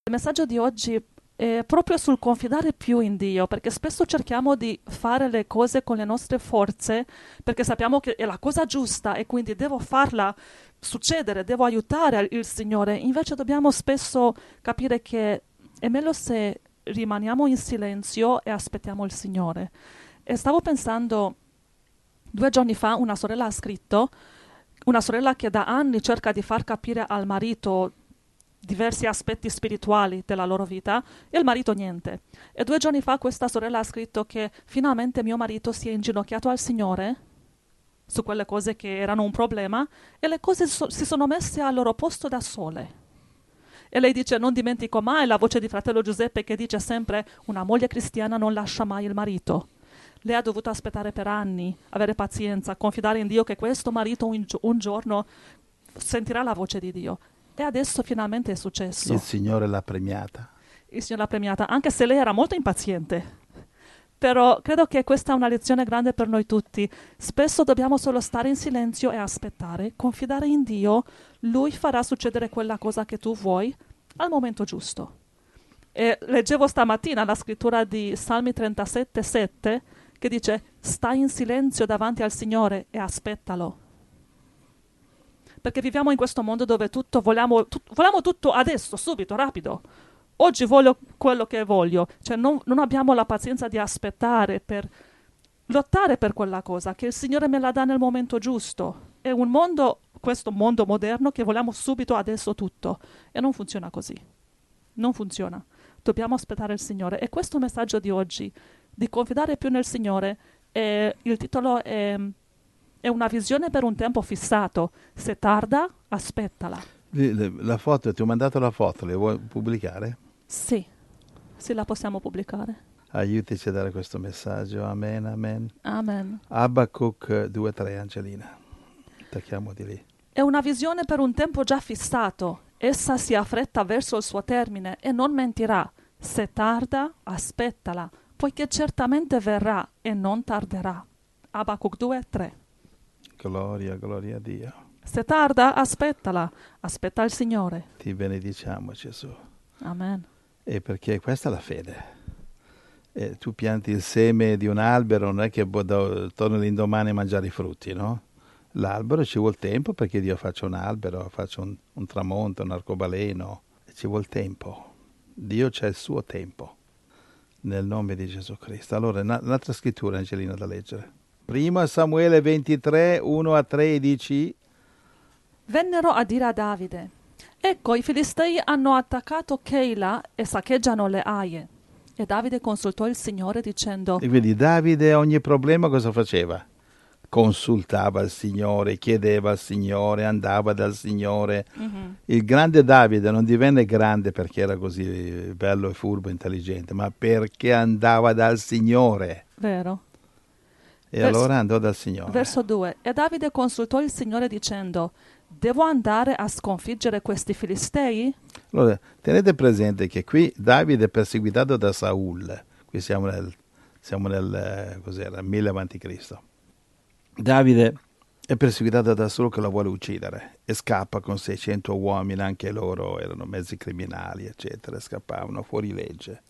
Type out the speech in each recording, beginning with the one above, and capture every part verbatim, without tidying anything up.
Il messaggio di oggi è proprio sul confidare più in Dio, perché spesso cerchiamo di fare le cose con le nostre forze, perché sappiamo che è la cosa giusta e quindi devo farla succedere, devo aiutare il Signore. Invece dobbiamo spesso capire che è meglio se rimaniamo in silenzio e aspettiamo il Signore. E stavo pensando, due giorni fa una sorella ha scritto, una sorella che da anni cerca di far capire al marito diversi aspetti spirituali della loro vita e il marito niente. E due giorni fa questa sorella ha scritto che finalmente mio marito si è inginocchiato al Signore su quelle cose che erano un problema e le cose so- si sono messe al loro posto da sole. E lei dice: non dimentico mai la voce di fratello Giuseppe che dice sempre: una moglie cristiana non lascia mai il marito. Lei ha dovuto aspettare per anni, avere pazienza, confidare in Dio che questo marito un, gio- un giorno sentirà la voce di Dio. E adesso finalmente è successo. Il Signore l'ha premiata. Il Signore l'ha premiata, anche se lei era molto impaziente. Però credo che questa è una lezione grande per noi tutti. Spesso dobbiamo solo stare in silenzio e aspettare, confidare in Dio. Lui farà succedere quella cosa che tu vuoi al momento giusto. E leggevo stamattina la scrittura di Salmi trentasette sette che dice: stai in silenzio davanti al Signore e aspettalo. Perché viviamo in questo mondo dove tutto vogliamo, tut- vogliamo tutto adesso, subito, rapido. Oggi voglio quello che voglio. Cioè non, non abbiamo la pazienza di aspettare per lottare per quella cosa, che il Signore me la dà nel momento giusto. È un mondo, questo mondo moderno, che vogliamo subito adesso tutto. E non funziona così. Non funziona. Dobbiamo aspettare il Signore. E questo messaggio di oggi, di confidare più nel Signore, è, il titolo è... È una visione per un tempo fissato. Se tarda, aspettala. La foto, ti ho mandato la foto, le vuoi pubblicare? Sì, sì, la possiamo pubblicare. Aiutici a dare questo messaggio. Amen, amen. Amen. Abacuc due tre, Angelina. Attacchiamo di lì. È una visione per un tempo già fissato. Essa si affretta verso il suo termine e non mentirà. Se tarda, aspettala, poiché certamente verrà e non tarderà. Abacuc due tre. Gloria, gloria a Dio. Se tarda, aspettala. Aspetta il Signore. Ti benediciamo, Gesù. Amen. E perché questa è la fede. E tu pianti il seme di un albero, non è che torni l'indomani a mangiare i frutti, no? L'albero ci vuole tempo perché Dio faccia un albero, faccia un, un tramonto, un arcobaleno. Ci vuole tempo. Dio c'ha il suo tempo. Nel nome di Gesù Cristo. Allora, un'altra scrittura, Angelina, da leggere. Primo Samuele ventitré, uno a tredici. Vennero a dire a Davide: ecco, i Filistei hanno attaccato Keila e saccheggiano le Aie. E Davide consultò il Signore dicendo... E quindi Davide a ogni problema cosa faceva? Consultava il Signore, chiedeva al Signore, andava dal Signore. Mm-hmm. Il grande Davide non divenne grande perché era così bello e furbo, intelligente, ma perché andava dal Signore. Vero. E Verso, allora andò dal Signore. Verso due. E Davide consultò il Signore dicendo: devo andare a sconfiggere questi Filistei? Allora, tenete presente che qui Davide è perseguitato da Saul. Qui siamo nel, siamo nel eh, cos'era, mille avanti Cristo. Davide è perseguitato da Saul che lo vuole uccidere e scappa con seicento uomini, anche loro erano mezzi criminali, eccetera, scappavano fuori legge.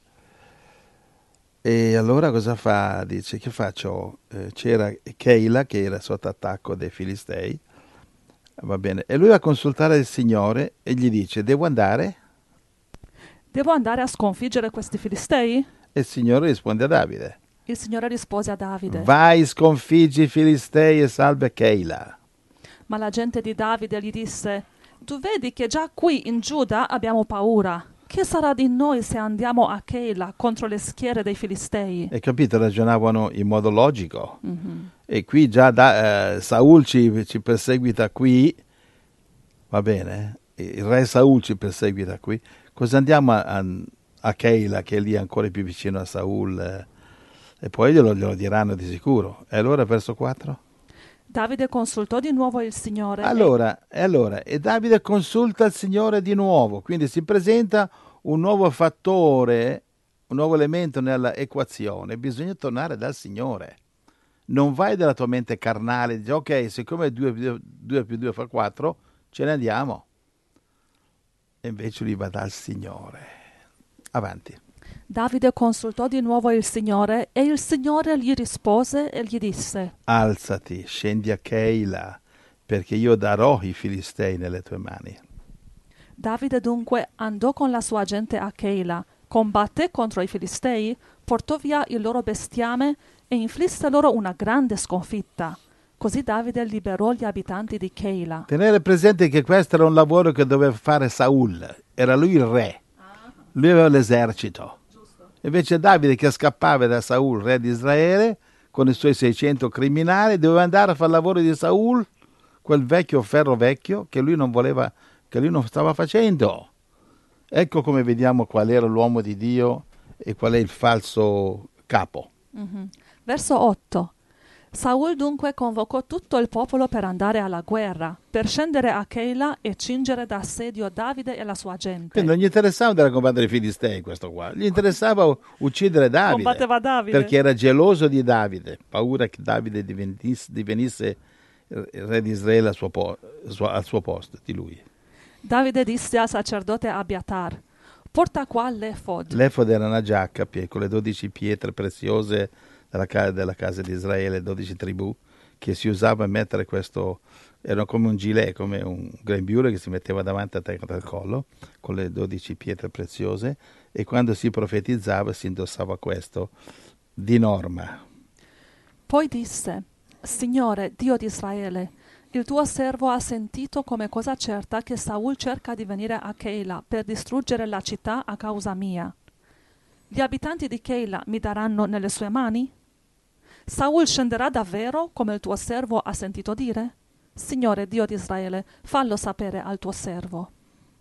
E allora cosa fa? Dice, che faccio? Eh, c'era Keila che era sotto attacco dei Filistei, va bene, e lui va a consultare il Signore e gli dice: devo andare? Devo andare a sconfiggere questi Filistei? E il Signore risponde a Davide: il Signore rispose a Davide: vai, sconfiggi i Filistei e salva Keila. Ma la gente di Davide gli disse: tu vedi che già qui in Giuda abbiamo paura. Che sarà di noi se andiamo a Keila contro le schiere dei Filistei? E capito, ragionavano in modo logico. Mm-hmm. E qui già da, eh, Saul ci, ci perseguita qui, va bene? Il re Saul ci perseguita qui. Cosa andiamo a, a, a Keila, che è lì ancora più vicino a Saul? Eh, e poi glielo, glielo diranno di sicuro. E allora verso quattro? Davide consultò di nuovo il Signore. Allora, e... allora, e Davide consulta il Signore di nuovo, quindi si presenta un nuovo fattore, un nuovo elemento nella equazione. Bisogna tornare dal Signore. Non vai dalla tua mente carnale, dici ok, siccome due più due fa quattro, ce ne andiamo. E invece lui va dal Signore. Avanti. Davide consultò di nuovo il Signore e il Signore gli rispose e gli disse: Alzati, scendi a Keila, perché io darò i Filistei nelle tue mani. Davide dunque andò con la sua gente a Keila, combatté contro i Filistei, portò via il loro bestiame e inflisse loro una grande sconfitta. Così Davide liberò gli abitanti di Keila. Tenere presente che questo era un lavoro che doveva fare Saul, era lui il re, lui aveva l'esercito. Invece Davide, che scappava da Saul, re di Israele, con i suoi seicento criminali, doveva andare a fare il lavoro di Saul, quel vecchio ferro vecchio che lui non voleva, che lui non stava facendo. Ecco come vediamo qual era l'uomo di Dio e qual è il falso capo. Mm-hmm. Verso otto. Saul dunque convocò tutto il popolo per andare alla guerra, per scendere a Keila e cingere d'assedio Davide e la sua gente. Quindi non gli interessava andare a combattere i Filistei, questo qua. Gli interessava uccidere Davide. Combatteva Davide. Perché era geloso di Davide, paura che Davide divenisse, divenisse re di Israele al suo, po- al suo posto, di lui. Davide disse al sacerdote Abiatar: porta qua l'efod. L'efod era una giacca con le dodici pietre preziose della, ca- della casa di Israele, dodici tribù, che si usava a mettere questo, era come un gilet, come un grembiule che si metteva davanti a te al collo, con le dodici pietre preziose, e quando si profetizzava si indossava questo di norma. Poi disse: Signore, Dio di Israele, il tuo servo ha sentito come cosa certa che Saul cerca di venire a Keila per distruggere la città a causa mia. Gli abitanti di Keila mi daranno nelle sue mani? Saul scenderà davvero, come il tuo servo ha sentito dire? Signore, Dio di Israele, fallo sapere al tuo servo.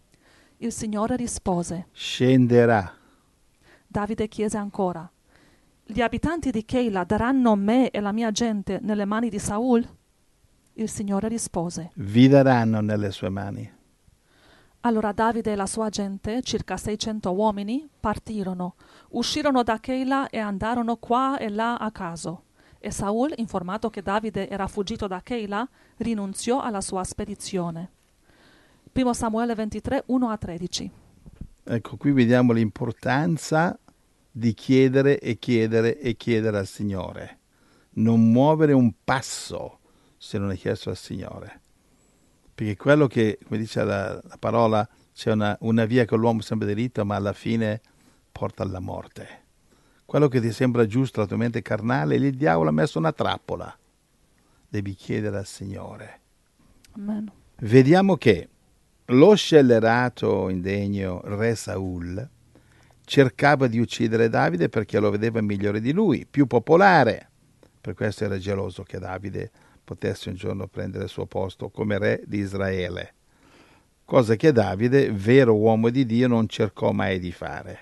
Il Signore rispose: Scenderà. Davide chiese ancora: gli abitanti di Keila daranno me e la mia gente nelle mani di Saul? Il Signore rispose: Vi daranno nelle sue mani. Allora Davide e la sua gente, circa seicento uomini, partirono, uscirono da Keila e andarono qua e là a caso. E Saul, informato che Davide era fuggito da Keila, rinunziò alla sua spedizione. Primo Samuele ventitré, uno a tredici. Ecco, qui vediamo l'importanza di chiedere e chiedere e chiedere al Signore. Non muovere un passo se non è chiesto al Signore. Perché quello che, come dice la, la parola, c'è una, una via che l'uomo sembra diritto, ma alla fine porta alla morte. Quello che ti sembra giusto, la tua mente carnale, il diavolo ha messo una trappola. Devi chiedere al Signore. Amen. Vediamo che lo scellerato indegno re Saul cercava di uccidere Davide perché lo vedeva migliore di lui, più popolare. Per questo era geloso che Davide potesse un giorno prendere il suo posto come re di Israele, cosa che Davide, vero uomo di Dio, non cercò mai di fare.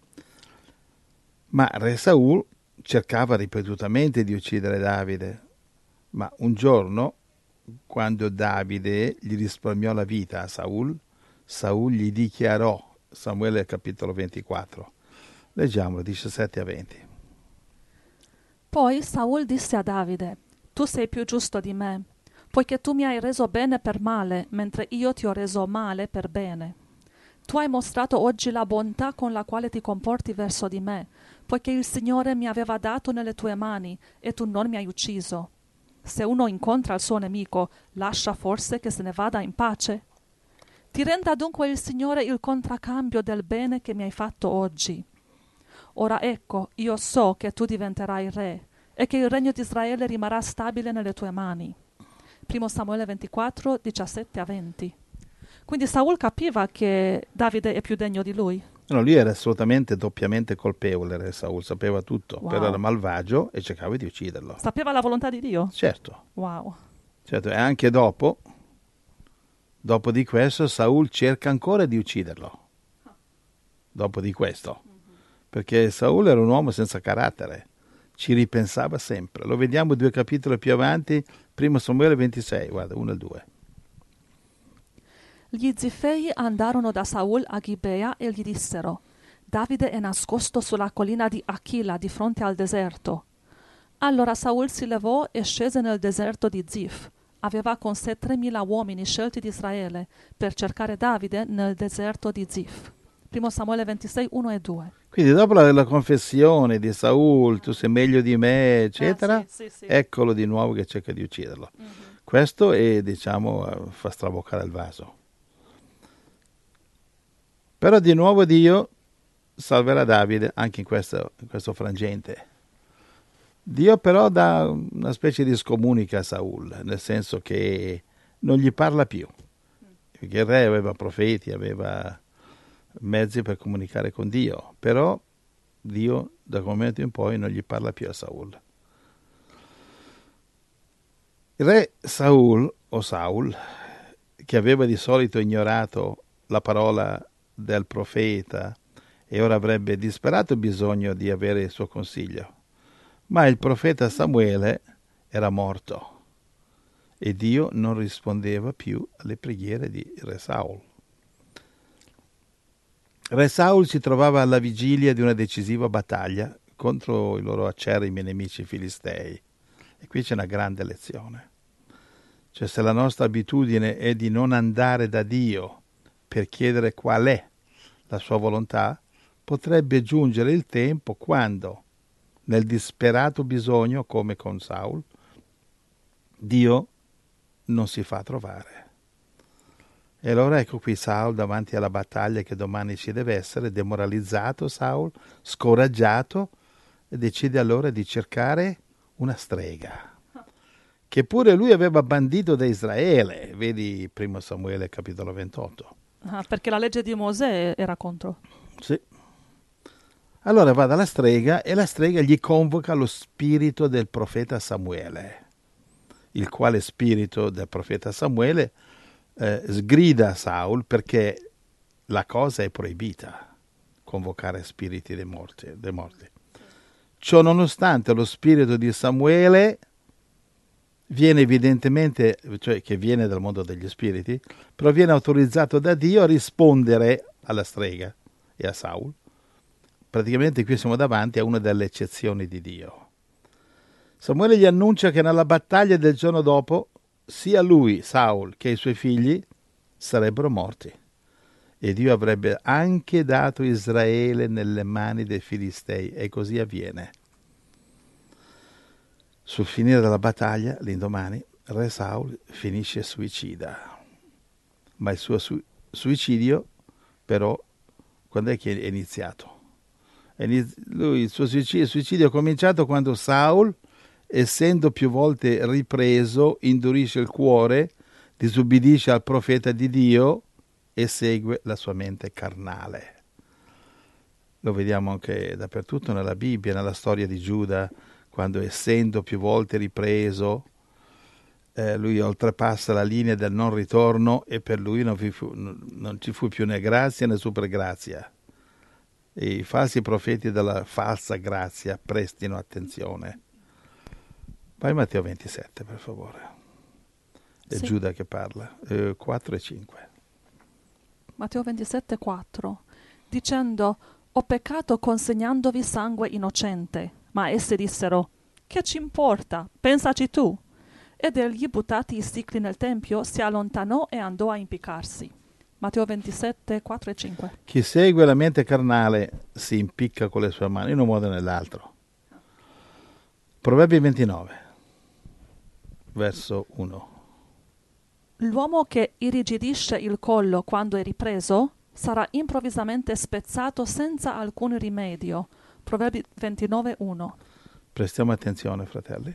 Ma re Saul cercava ripetutamente di uccidere Davide, ma un giorno, quando Davide gli risparmiò la vita a Saul, Saul gli dichiarò, Samuele capitolo ventiquattro, leggiamolo diciassette a venti. Poi Saul disse a Davide: tu sei più giusto di me, poiché tu mi hai reso bene per male, mentre io ti ho reso male per bene. Tu hai mostrato oggi la bontà con la quale ti comporti verso di me, poiché il Signore mi aveva dato nelle tue mani e tu non mi hai ucciso. Se uno incontra il suo nemico, lascia forse che se ne vada in pace? Ti renda dunque il Signore il contraccambio del bene che mi hai fatto oggi. Ora ecco, io so che tu diventerai re e che il regno di Israele rimarrà stabile nelle tue mani. Primo Samuele ventiquattro, diciassette a venti. Quindi Saul capiva che Davide è più degno di lui. No, lui era assolutamente doppiamente colpevole, re Saul, sapeva tutto, Wow. però era malvagio e cercava di ucciderlo. Sapeva la volontà di Dio? Certo. Wow. Certo, e anche dopo, dopo di questo, Saul cerca ancora di ucciderlo. Dopo di questo. Perché Saul era un uomo senza carattere, ci ripensava sempre. Lo vediamo due capitoli più avanti, primo Samuele ventisei, guarda, uno e due. Gli Zifei andarono da Saul a Gibea e gli dissero: Davide è nascosto sulla collina di Achila di fronte al deserto. Allora Saul si levò e scese nel deserto di Zif. Aveva con sé tremila uomini scelti di Israele per cercare Davide nel deserto di Zif. Primo Samuele ventisei, uno e due. Quindi dopo la, la confessione di Saul, tu sei meglio di me, eccetera, Ah, sì, sì, sì. eccolo di nuovo che cerca di ucciderlo. Mhm. Questo è, diciamo, eh, fa straboccare il vaso. Però di nuovo Dio salverà Davide anche in questo, in questo frangente. Dio però dà una specie di scomunica a Saul, nel senso che non gli parla più. Perché il re aveva profeti, aveva mezzi per comunicare con Dio, però Dio da quel momento in poi non gli parla più a Saul. Il re Saul, o Saul, che aveva di solito ignorato la parola del profeta e ora avrebbe disperato bisogno di avere il suo consiglio, ma il profeta Samuele era morto e Dio non rispondeva più alle preghiere di re Saul. Re Saul si trovava alla vigilia di una decisiva battaglia contro i loro acerrimi nemici filistei. E qui c'è una grande lezione. Cioè, se la nostra abitudine è di non andare da Dio per chiedere qual è la sua volontà, potrebbe giungere il tempo quando, nel disperato bisogno, come con Saul, Dio non si fa trovare. E allora ecco qui Saul davanti alla battaglia che domani ci deve essere, demoralizzato Saul, scoraggiato, e decide allora di cercare una strega, che pure lui aveva bandito da Israele. Vedi primo Samuele capitolo ventotto. Ah, perché la legge di Mosè era contro. Sì. Allora va dalla strega e la strega gli convoca lo spirito del profeta Samuele, il quale spirito del profeta Samuele eh, sgrida Saul perché la cosa è proibita, convocare spiriti dei morti. Dei morti. Ciò nonostante lo spirito di Samuele viene evidentemente, cioè che viene dal mondo degli spiriti, però viene autorizzato da Dio a rispondere alla strega e a Saul. Praticamente qui siamo davanti a una delle eccezioni di Dio. Samuele gli annuncia che nella battaglia del giorno dopo sia lui, Saul, che i suoi figli sarebbero morti e Dio avrebbe anche dato Israele nelle mani dei Filistei, e così avviene. Sul finire della battaglia, l'indomani, re Saul finisce suicida. Ma il suo su- suicidio, però, quando è che è iniziato? È iniz- lui, il suo suicidio, il suicidio è cominciato quando Saul, essendo più volte ripreso, indurisce il cuore, disubbidisce al profeta di Dio e segue la sua mente carnale. Lo vediamo anche dappertutto nella Bibbia, nella storia di Giuda, quando essendo più volte ripreso, eh, lui oltrepassa la linea del non ritorno e per lui non, vi fu, non ci fu più né grazia né supergrazia. E i falsi profeti della falsa grazia prestino attenzione. Vai Matteo ventisette, per favore. È Sì. Giuda che parla, eh, quattro e cinque. Matteo ventisette, quattro, dicendo: ho peccato consegnandovi sangue innocente. Ma essi dissero: che ci importa? Pensaci tu. Ed egli, buttati i sicli nel tempio, si allontanò e andò a impiccarsi. Matteo ventisette, quattro e cinque. Chi segue la mente carnale si impicca con le sue mani in un modo o nell'altro. Proverbi ventinove, verso uno. L'uomo che irrigidisce il collo quando è ripreso sarà improvvisamente spezzato senza alcun rimedio. Proverbi ventinove, uno. Prestiamo attenzione, fratelli.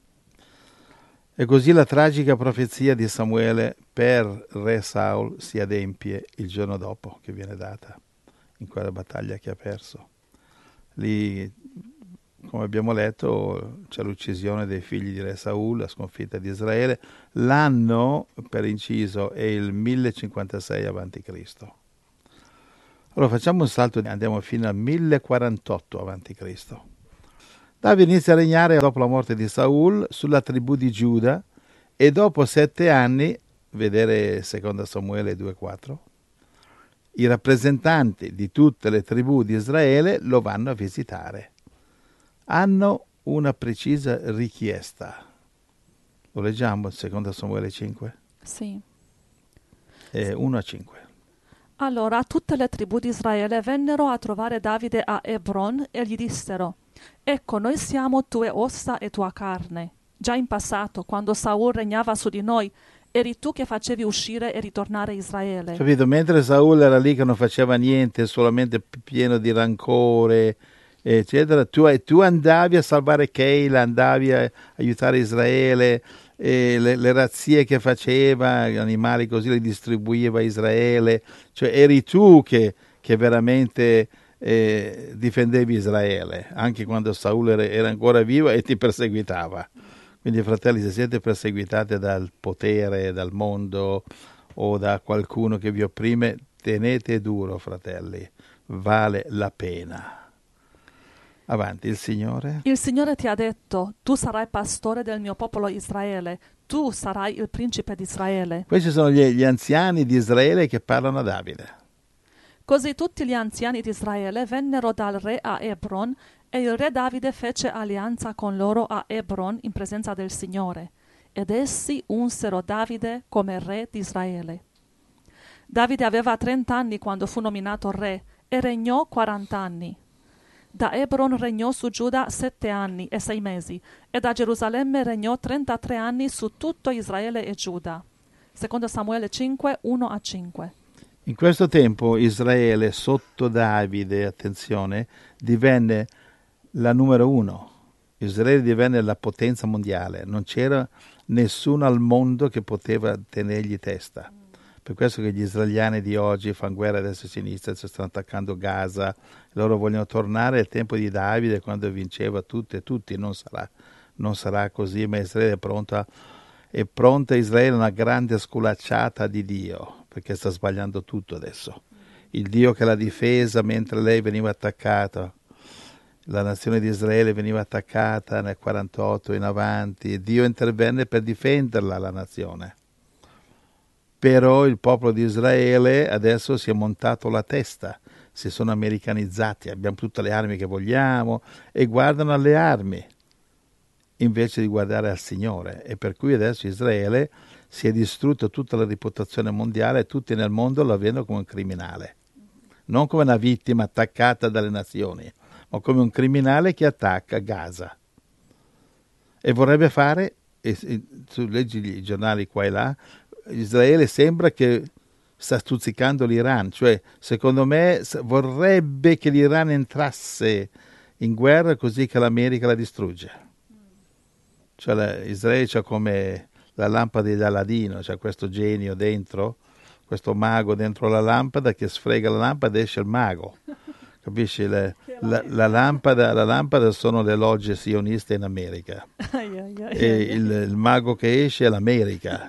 E così la tragica profezia di Samuele per re Saul si adempie il giorno dopo che viene data in quella battaglia che ha perso. Lì, come abbiamo letto, c'è l'uccisione dei figli di re Saul, la sconfitta di Israele. L'anno, per inciso, è il millecinquantasei avanti Cristo. Allora facciamo un salto e andiamo fino al millequarantotto avanti Cristo. Davide inizia a regnare dopo la morte di Saul sulla tribù di Giuda e dopo sette anni, vedere secondo Samuele due quattro, i rappresentanti di tutte le tribù di Israele lo vanno a visitare. Hanno una precisa richiesta. Lo leggiamo secondo Samuele cinque? Sì. Eh, uno a cinque. Allora tutte le tribù di Israele vennero a trovare Davide a Hebron e gli dissero: Ecco, noi siamo tue ossa e tua carne. Già in passato, quando Saul regnava su di noi, eri tu che facevi uscire e ritornare Israele. Capito? Mentre Saul era lì che non faceva niente, solamente pieno di rancore, eccetera, tu, tu andavi a salvare Keila, andavi a aiutare Israele, e le, le razzie che faceva, gli animali così li distribuiva a Israele, cioè eri tu che, che veramente eh, difendevi Israele, anche quando Saul era, era ancora vivo e ti perseguitava. Quindi fratelli, se siete perseguitati dal potere, dal mondo o da qualcuno che vi opprime, tenete duro, fratelli, vale la pena. Avanti, il Signore. Il Signore ti ha detto: Tu sarai pastore del mio popolo Israele, tu sarai il principe di Israele. Questi sono gli, gli anziani di Israele che parlano a Davide. Così tutti gli anziani di Israele vennero dal re a Hebron, e il re Davide fece alleanza con loro a Hebron in presenza del Signore, ed essi unsero Davide come re di Israele. Davide aveva trent'anni quando fu nominato re e regnò quarant'anni. Da Hebron regnò su Giuda sette anni e sei mesi, e da Gerusalemme regnò trentatré anni su tutto Israele e Giuda. Secondo Samuele cinque, uno a cinque. In questo tempo Israele sotto Davide, attenzione, divenne la numero uno. Israele divenne la potenza mondiale. Non c'era nessuno al mondo che poteva tenergli testa. Per questo che gli israeliani di oggi fanno guerra a destra e a sinistra, si stanno attaccando Gaza, loro vogliono tornare al tempo di Davide quando vinceva tutti e tutti. Non sarà, non sarà così, ma Israele è pronta, è pronta Israele una grande sculacciata di Dio, perché sta sbagliando tutto adesso. Il Dio che l'ha difesa mentre lei veniva attaccata, la nazione di Israele veniva attaccata nel quarantotto in avanti, e Dio intervenne per difenderla, la nazione. Però il popolo di Israele adesso si è montato la testa, si sono americanizzati, abbiamo tutte le armi che vogliamo e guardano alle armi invece di guardare al Signore, e per cui adesso Israele si è distrutto tutta la reputazione mondiale e tutti nel mondo la vedono come un criminale, non come una vittima attaccata dalle nazioni, ma come un criminale che attacca Gaza e vorrebbe fare, e, e, tu leggi i giornali qua e là, Israele sembra che sta stuzzicando l'Iran, cioè secondo me vorrebbe che l'Iran entrasse in guerra così che l'America la distrugge. Cioè la, Israele c'è come la lampada di Aladino, c'è questo genio dentro, questo mago dentro la lampada che sfrega la lampada e esce il mago. Capisci? Le, la, la, lampada, la lampada sono le logge sioniste in America e il, il mago che esce è l'America.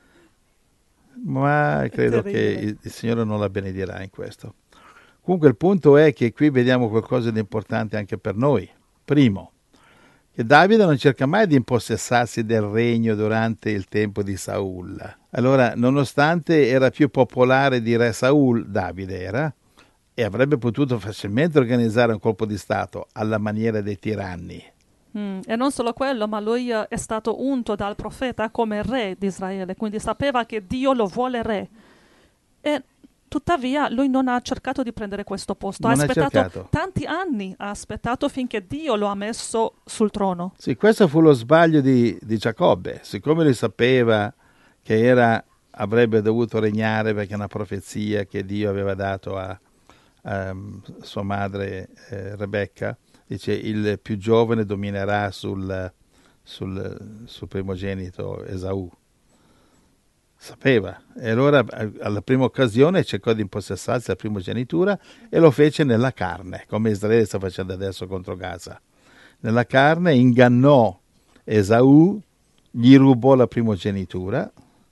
Ma credo che il, il Signore non la benedirà in questo. Comunque il punto è che qui vediamo qualcosa di importante anche per noi. Primo, che Davide non cerca mai di impossessarsi del regno durante il tempo di Saul. Allora, nonostante era più popolare di re Saul, Davide era, e avrebbe potuto facilmente organizzare un colpo di Stato alla maniera dei tiranni. Mm, e non solo quello, ma lui uh, è stato unto dal profeta come re di Israele, quindi sapeva che Dio lo vuole re. E tuttavia lui non ha cercato di prendere questo posto, non ha aspettato cercato. tanti anni, ha aspettato finché Dio lo ha messo sul trono. Sì, questo fu lo sbaglio di, di Giacobbe, siccome lui sapeva che era, avrebbe dovuto regnare perché è una profezia che Dio aveva dato a, a sua madre eh, Rebecca. Dice il più giovane dominerà sul, sul, sul primogenito Esaù. Sapeva. E allora alla prima occasione cercò di impossessarsi la primogenitura e lo fece nella carne, come Israele sta facendo adesso contro Gaza. Nella carne ingannò Esaù, gli rubò la primogenitura,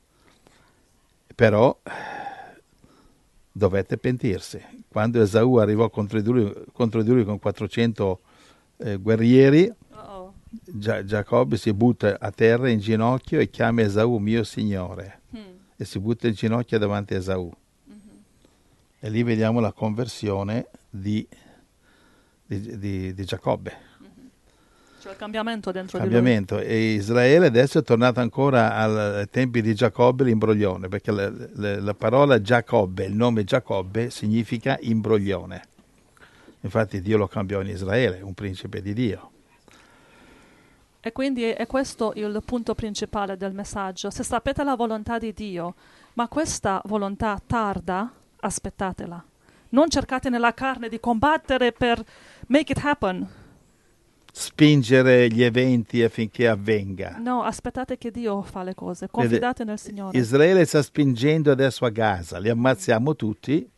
però dovette pentirsi. Quando Esaù arrivò contro di lui, contro di lui con quattrocento eh, guerrieri, Uh-oh. Gia- Giacobbe si butta a terra in ginocchio e chiama Esaù mio signore, hmm. e si butta in ginocchio davanti a Esaù. Mm-hmm. E lì vediamo la conversione di, di, di, di Giacobbe. Mm-hmm. Cioè il cambiamento dentro cambiamento. di lui. E Israele adesso è tornato ancora al- ai tempi di Giacobbe l'imbroglione, perché la, la- la parola Giacobbe, il nome Giacobbe significa imbroglione. Infatti Dio lo cambiò in Israele, un principe di Dio. E quindi è questo il punto principale del messaggio. Se sapete la volontà di Dio, ma questa volontà tarda, aspettatela. Non cercate nella carne di combattere per make it happen. Spingere gli eventi affinché avvenga. No, aspettate che Dio fa le cose. Confidate nel Signore. Israele sta spingendo adesso a Gaza, li ammazziamo tutti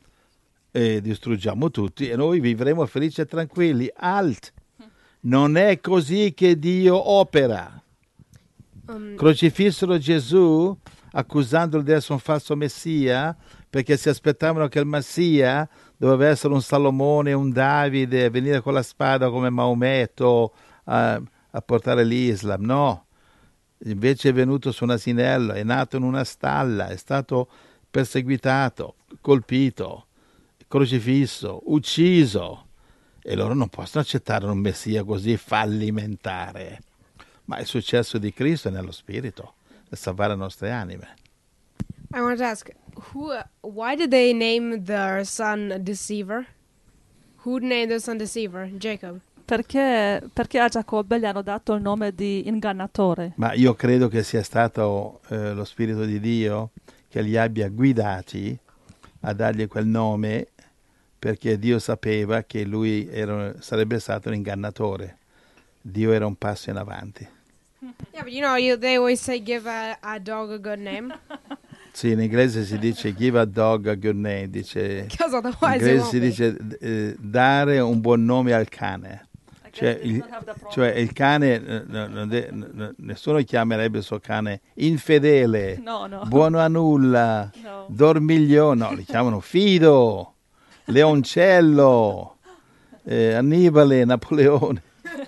e distruggiamo tutti e noi vivremo felici e tranquilli. Alt! Non è così che Dio opera. Um, Crocifissero Gesù accusandolo di essere un falso messia perché si aspettavano che il messia doveva essere un Salomone, un Davide, venire con la spada come Maometto a, a portare l'Islam. No, invece è venuto su un asinello, è nato in una stalla, è stato perseguitato, colpito, crocifisso, ucciso. E loro non possono accettare un messia così fallimentare. Ma il successo di Cristo è nello Spirito, per salvare le nostre anime. I want to ask, who? Why did they name their son Deceiver? Who named their son Deceiver? Jacob. Perché, perché a Giacobbe gli hanno dato il nome di ingannatore. Ma io credo che sia stato eh, lo Spirito di Dio che li abbia guidati a dargli quel nome, perché Dio sapeva che lui era, sarebbe stato un ingannatore. Dio era un passo in avanti. Yeah, but you know, you, they always say give a, a dog a good name. Sì, in inglese si dice give a dog a good name, dice, Because in otherwise it inglese won't si be. dice eh, dare un buon nome al cane. Cioè il, cioè il cane, eh, no, no, de- no, nessuno chiamerebbe il suo cane infedele, No, no. buono a nulla, No. dormiglione, no, li chiamano Fido, Leoncello, eh, Annibale, Napoleone.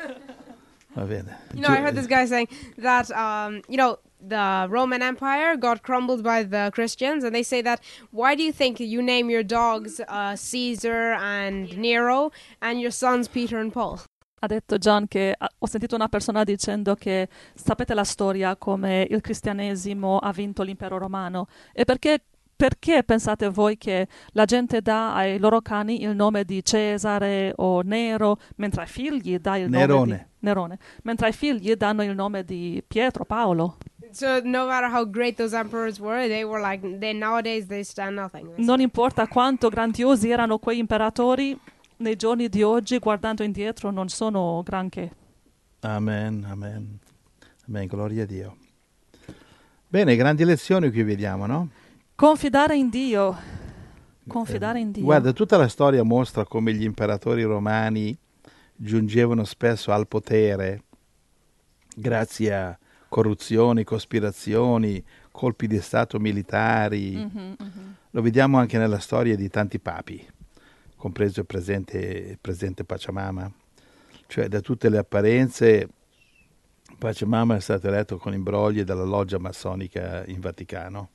Va bene. You know, I heard this guy saying that, um, you know, the Roman Empire got crumbled by the Christians, and they say that, why do you think you name your dogs uh, Caesar and Nero and your sons Peter and Paul? Ha detto John che ah, ho sentito una persona dicendo che sapete la storia come il cristianesimo ha vinto l'impero romano. E perché, perché pensate voi che la gente dà ai loro cani il nome di Cesare o Nero, mentre ai figli dà il Nerone. nome di Nerone, mentre ai figli danno il nome di Pietro, Paolo? So no matter how great those emperors were, they were like, they nowadays they stand nothing. Non importa quanto grandiosi erano quei imperatori, nei giorni di oggi, guardando indietro, non sono granché. Amen, amen, amen, gloria a Dio. Bene, grandi lezioni qui vediamo, no? Confidare in Dio. Confidare in Dio. Guarda, tutta la storia mostra come gli imperatori romani giungevano spesso al potere grazie a corruzioni, cospirazioni, colpi di stato militari. Mhm, mhm. Lo vediamo anche nella storia di tanti papi, compreso il presente, il presente Pachamama. Cioè, da tutte le apparenze, Pachamama è stato eletto con imbrogli dalla loggia massonica in Vaticano.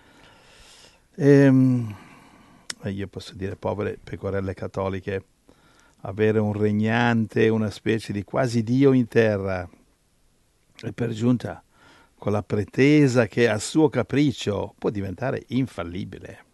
Ehm, e io posso dire, povere pecorelle cattoliche, avere un regnante, una specie di quasi Dio in terra, e per giunta con la pretesa che a suo capriccio può diventare infallibile.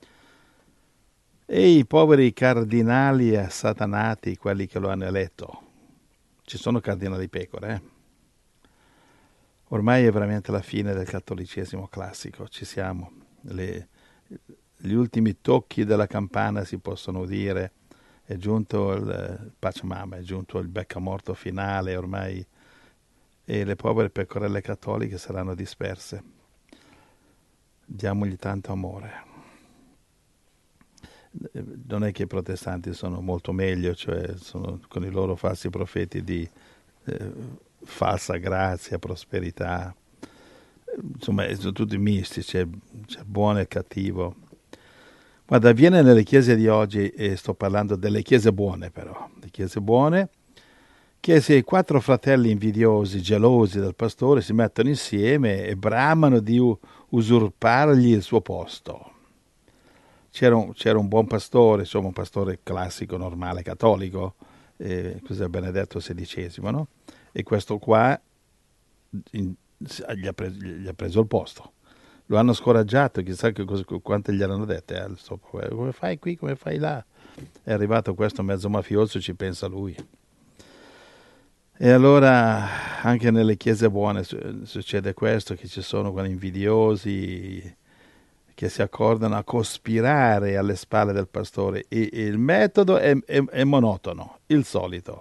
E i poveri cardinali assatanati, quelli che lo hanno eletto. Ci sono cardinali pecore, eh? Ormai è veramente la fine del cattolicesimo classico, ci siamo. Le, gli ultimi tocchi della campana si possono udire, è giunto il Pachamama, è giunto il beccamorto finale ormai, e le povere pecorelle cattoliche saranno disperse. Diamogli tanto amore. Non è che i protestanti sono molto meglio, cioè sono con i loro falsi profeti di eh, falsa grazia, prosperità, insomma sono tutti misti, c'è, c'è buono e cattivo. Guarda, avviene nelle chiese di oggi, e sto parlando delle chiese buone però, le chiese buone, che se quattro fratelli invidiosi, gelosi del pastore si mettono insieme e bramano di u- usurpargli il suo posto. C'era un, c'era un buon pastore, insomma un pastore classico, normale, cattolico, eh, cos'è Benedetto sedicesimo, no? E questo qua in, gli, ha preso, gli ha preso il posto. Lo hanno scoraggiato, chissà che cosa, quante gli erano dette. Eh, so, come fai qui, come fai là? È arrivato questo mezzo mafioso, ci pensa lui. E allora anche nelle chiese buone succede questo, che ci sono quelli invidiosi che si accordano a cospirare alle spalle del pastore. E, e il metodo è, è, è monotono, il solito.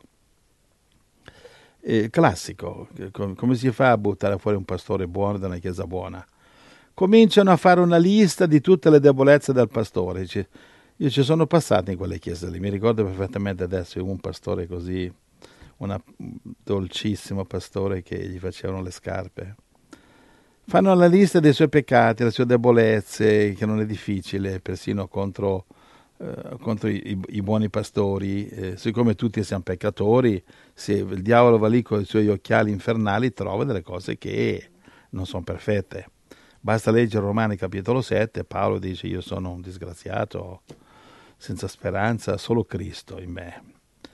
Eh, classico, come si fa a buttare fuori un pastore buono da una chiesa buona? Cominciano a fare una lista di tutte le debolezze del pastore. Io ci sono passato in quelle chiese lì, mi ricordo perfettamente adesso un pastore così, un dolcissimo pastore che gli facevano le scarpe. Fanno la lista dei suoi peccati, le sue debolezze, che non è difficile, persino contro, eh, contro i, i buoni pastori. Eh, siccome tutti siamo peccatori, se il diavolo va lì con i suoi occhiali infernali, trova delle cose che non sono perfette. Basta leggere Romani capitolo sette, Paolo dice: io sono un disgraziato, senza speranza, solo Cristo in me.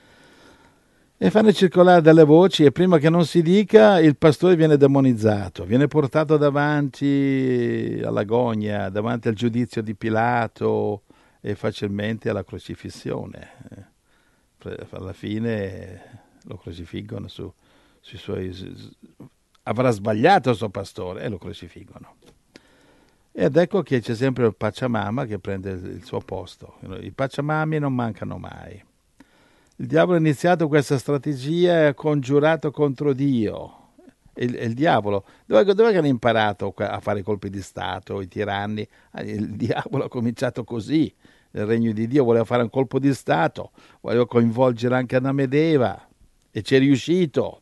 E fanno circolare delle voci e prima che non si dica il pastore viene demonizzato, viene portato davanti all'agonia, davanti al giudizio di Pilato e facilmente alla crocifissione. Alla fine lo crocifiggono su, sui suoi... avrà sbagliato il suo pastore e lo crocifiggono. Ed ecco che c'è sempre il Pachamama che prende il suo posto. I Pachamami non mancano mai. Il diavolo ha iniziato questa strategia e ha congiurato contro Dio. E il, il diavolo, dove, dove hanno imparato a fare colpi di Stato, i tiranni? Il diavolo ha cominciato così. Nel regno di Dio voleva fare un colpo di Stato, voleva coinvolgere anche Adamo ed Eva, e ci è riuscito.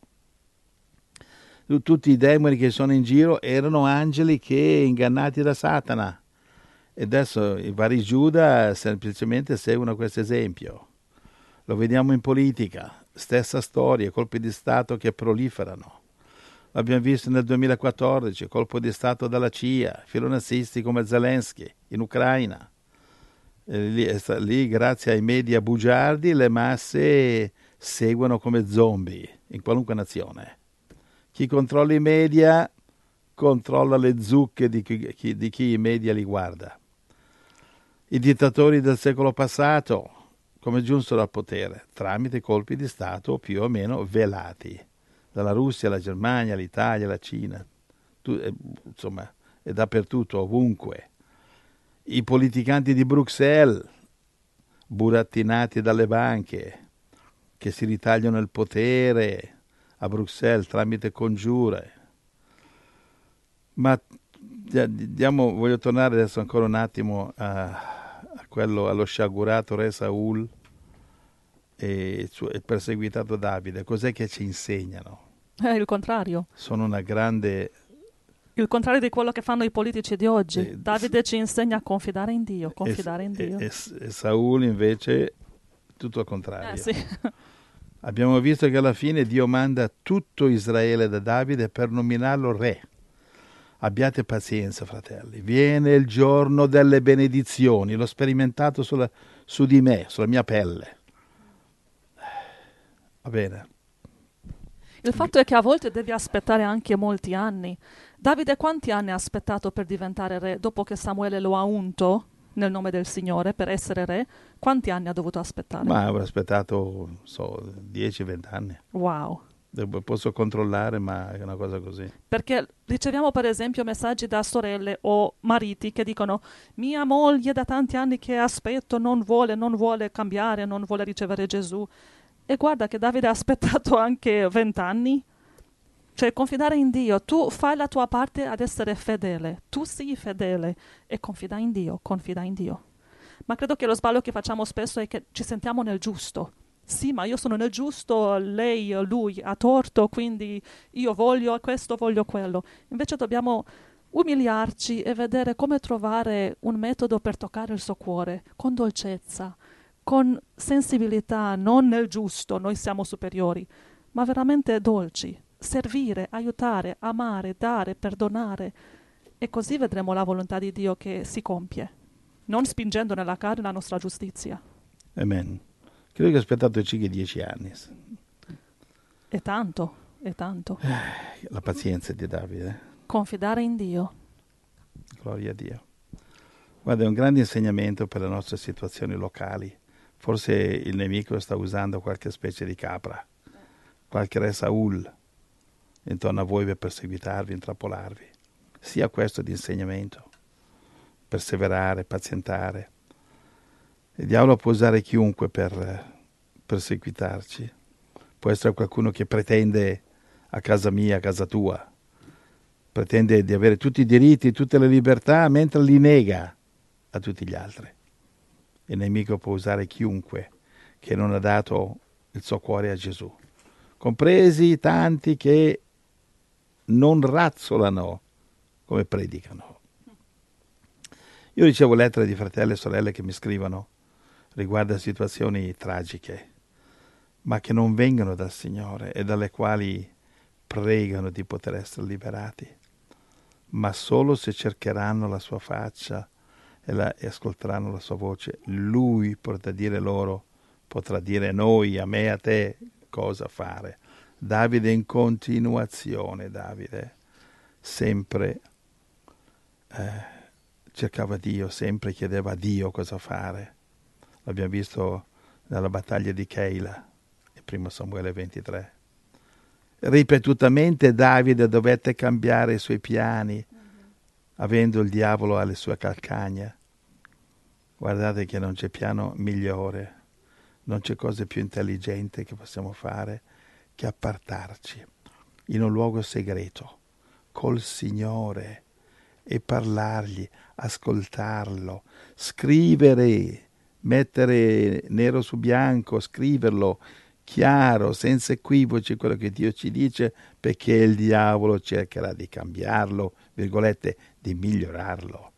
Tutti i demoni che sono in giro erano angeli che ingannati da Satana. E adesso i vari Giuda semplicemente seguono questo esempio. Lo vediamo in politica, stessa storia, colpi di Stato che proliferano. L'abbiamo visto nel duemilaquattordici, colpo di Stato dalla C I A, filonazisti come Zelensky in Ucraina. E lì, lì, grazie ai media bugiardi, le masse seguono come zombie in qualunque nazione. Chi controlla i media controlla le zucche di chi, di chi i media li guarda. I dittatori del secolo passato come giunsero al potere? Tramite colpi di Stato più o meno velati, dalla Russia alla Germania, all'Italia, alla Cina, tu, eh, insomma, è dappertutto, ovunque. I politicanti di Bruxelles, burattinati dalle banche, che si ritagliano il potere a Bruxelles tramite congiure. Ma diamo, voglio tornare adesso ancora un attimo a quello, allo sciagurato re Saul e il perseguitato Davide. Cos'è che ci insegnano? È il contrario. Sono una grande... Il contrario di quello che fanno i politici di oggi. Eh, Davide ci insegna a confidare in Dio, confidare e, in Dio. E, e, e Saul invece tutto al contrario. Eh, sì. Abbiamo visto che alla fine Dio manda tutto Israele da Davide per nominarlo re. Abbiate pazienza, fratelli. Viene il giorno delle benedizioni. L'ho sperimentato sulla, su di me, sulla mia pelle. Va bene. Il fatto è che a volte devi aspettare anche molti anni. Davide quanti anni ha aspettato per diventare re dopo che Samuele lo ha unto nel nome del Signore per essere re? Quanti anni ha dovuto aspettare? Ma avrà aspettato, so, dieci venti anni. Wow. Posso controllare, ma è una cosa così. Perché riceviamo per esempio messaggi da sorelle o mariti che dicono: mia moglie da tanti anni che aspetto non vuole, non vuole cambiare, non vuole ricevere Gesù. E guarda che Davide ha aspettato anche vent'anni. Cioè, confidare in Dio. Tu fai la tua parte ad essere fedele. Tu sii fedele e confida in Dio, confida in Dio. Ma credo che lo sbaglio che facciamo spesso è che ci sentiamo nel giusto. Sì, ma io sono nel giusto, lei, lui ha torto, quindi io voglio questo, voglio quello. Invece dobbiamo umiliarci e vedere come trovare un metodo per toccare il suo cuore, con dolcezza, con sensibilità, non nel giusto, noi siamo superiori, ma veramente dolci. Servire, aiutare, amare, dare, perdonare. E così vedremo la volontà di Dio che si compie, non spingendo nella carne la nostra giustizia. Amen. Credo che ho aspettato circa dieci anni. È tanto, è tanto. La pazienza di Davide. Confidare in Dio. Gloria a Dio. Guarda, è un grande insegnamento per le nostre situazioni locali. Forse il nemico sta usando qualche specie di capra, qualche re Saul intorno a voi per perseguitarvi, intrappolarvi. Sia questo di insegnamento. Perseverare, pazientare. Il diavolo può usare chiunque per perseguitarci. Può essere qualcuno che pretende a casa mia, a casa tua, pretende di avere tutti i diritti, tutte le libertà, mentre li nega a tutti gli altri. Il nemico può usare chiunque che non ha dato il suo cuore a Gesù, compresi tanti che non razzolano come predicano. Io ricevo lettere di fratelli e sorelle che mi scrivono riguardo a situazioni tragiche, ma che non vengono dal Signore e dalle quali pregano di poter essere liberati, ma solo se cercheranno la sua faccia e, la, e ascolteranno la sua voce. Lui potrà dire loro, potrà dire a noi, a me, a te, cosa fare. Davide in continuazione, Davide, sempre eh, cercava Dio, sempre chiedeva a Dio cosa fare. L'abbiamo visto nella battaglia di Keila, primo Samuele ventitré. Ripetutamente Davide dovette cambiare i suoi piani, mm-hmm. avendo il diavolo alle sue calcagna. Guardate che non c'è piano migliore, non c'è cosa più intelligente che possiamo fare che appartarci in un luogo segreto col Signore e parlargli, ascoltarlo, scrivere, mettere nero su bianco, scriverlo chiaro, senza equivoci quello che Dio ci dice, perché il diavolo cercherà di cambiarlo, virgolette, di migliorarlo.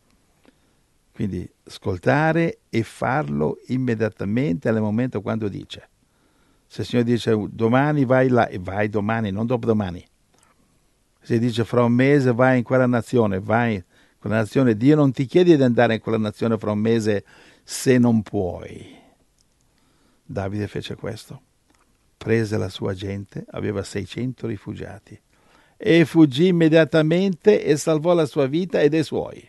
Quindi ascoltare e farlo immediatamente nel momento quando dice. Se il Signore dice domani vai là, e vai domani, non dopodomani. Se dice fra un mese vai in quella nazione, vai in quella nazione, Dio non ti chiede di andare in quella nazione fra un mese se non puoi. Davide fece questo. Prese la sua gente, aveva seicento rifugiati, e fuggì immediatamente e salvò la sua vita e dei suoi.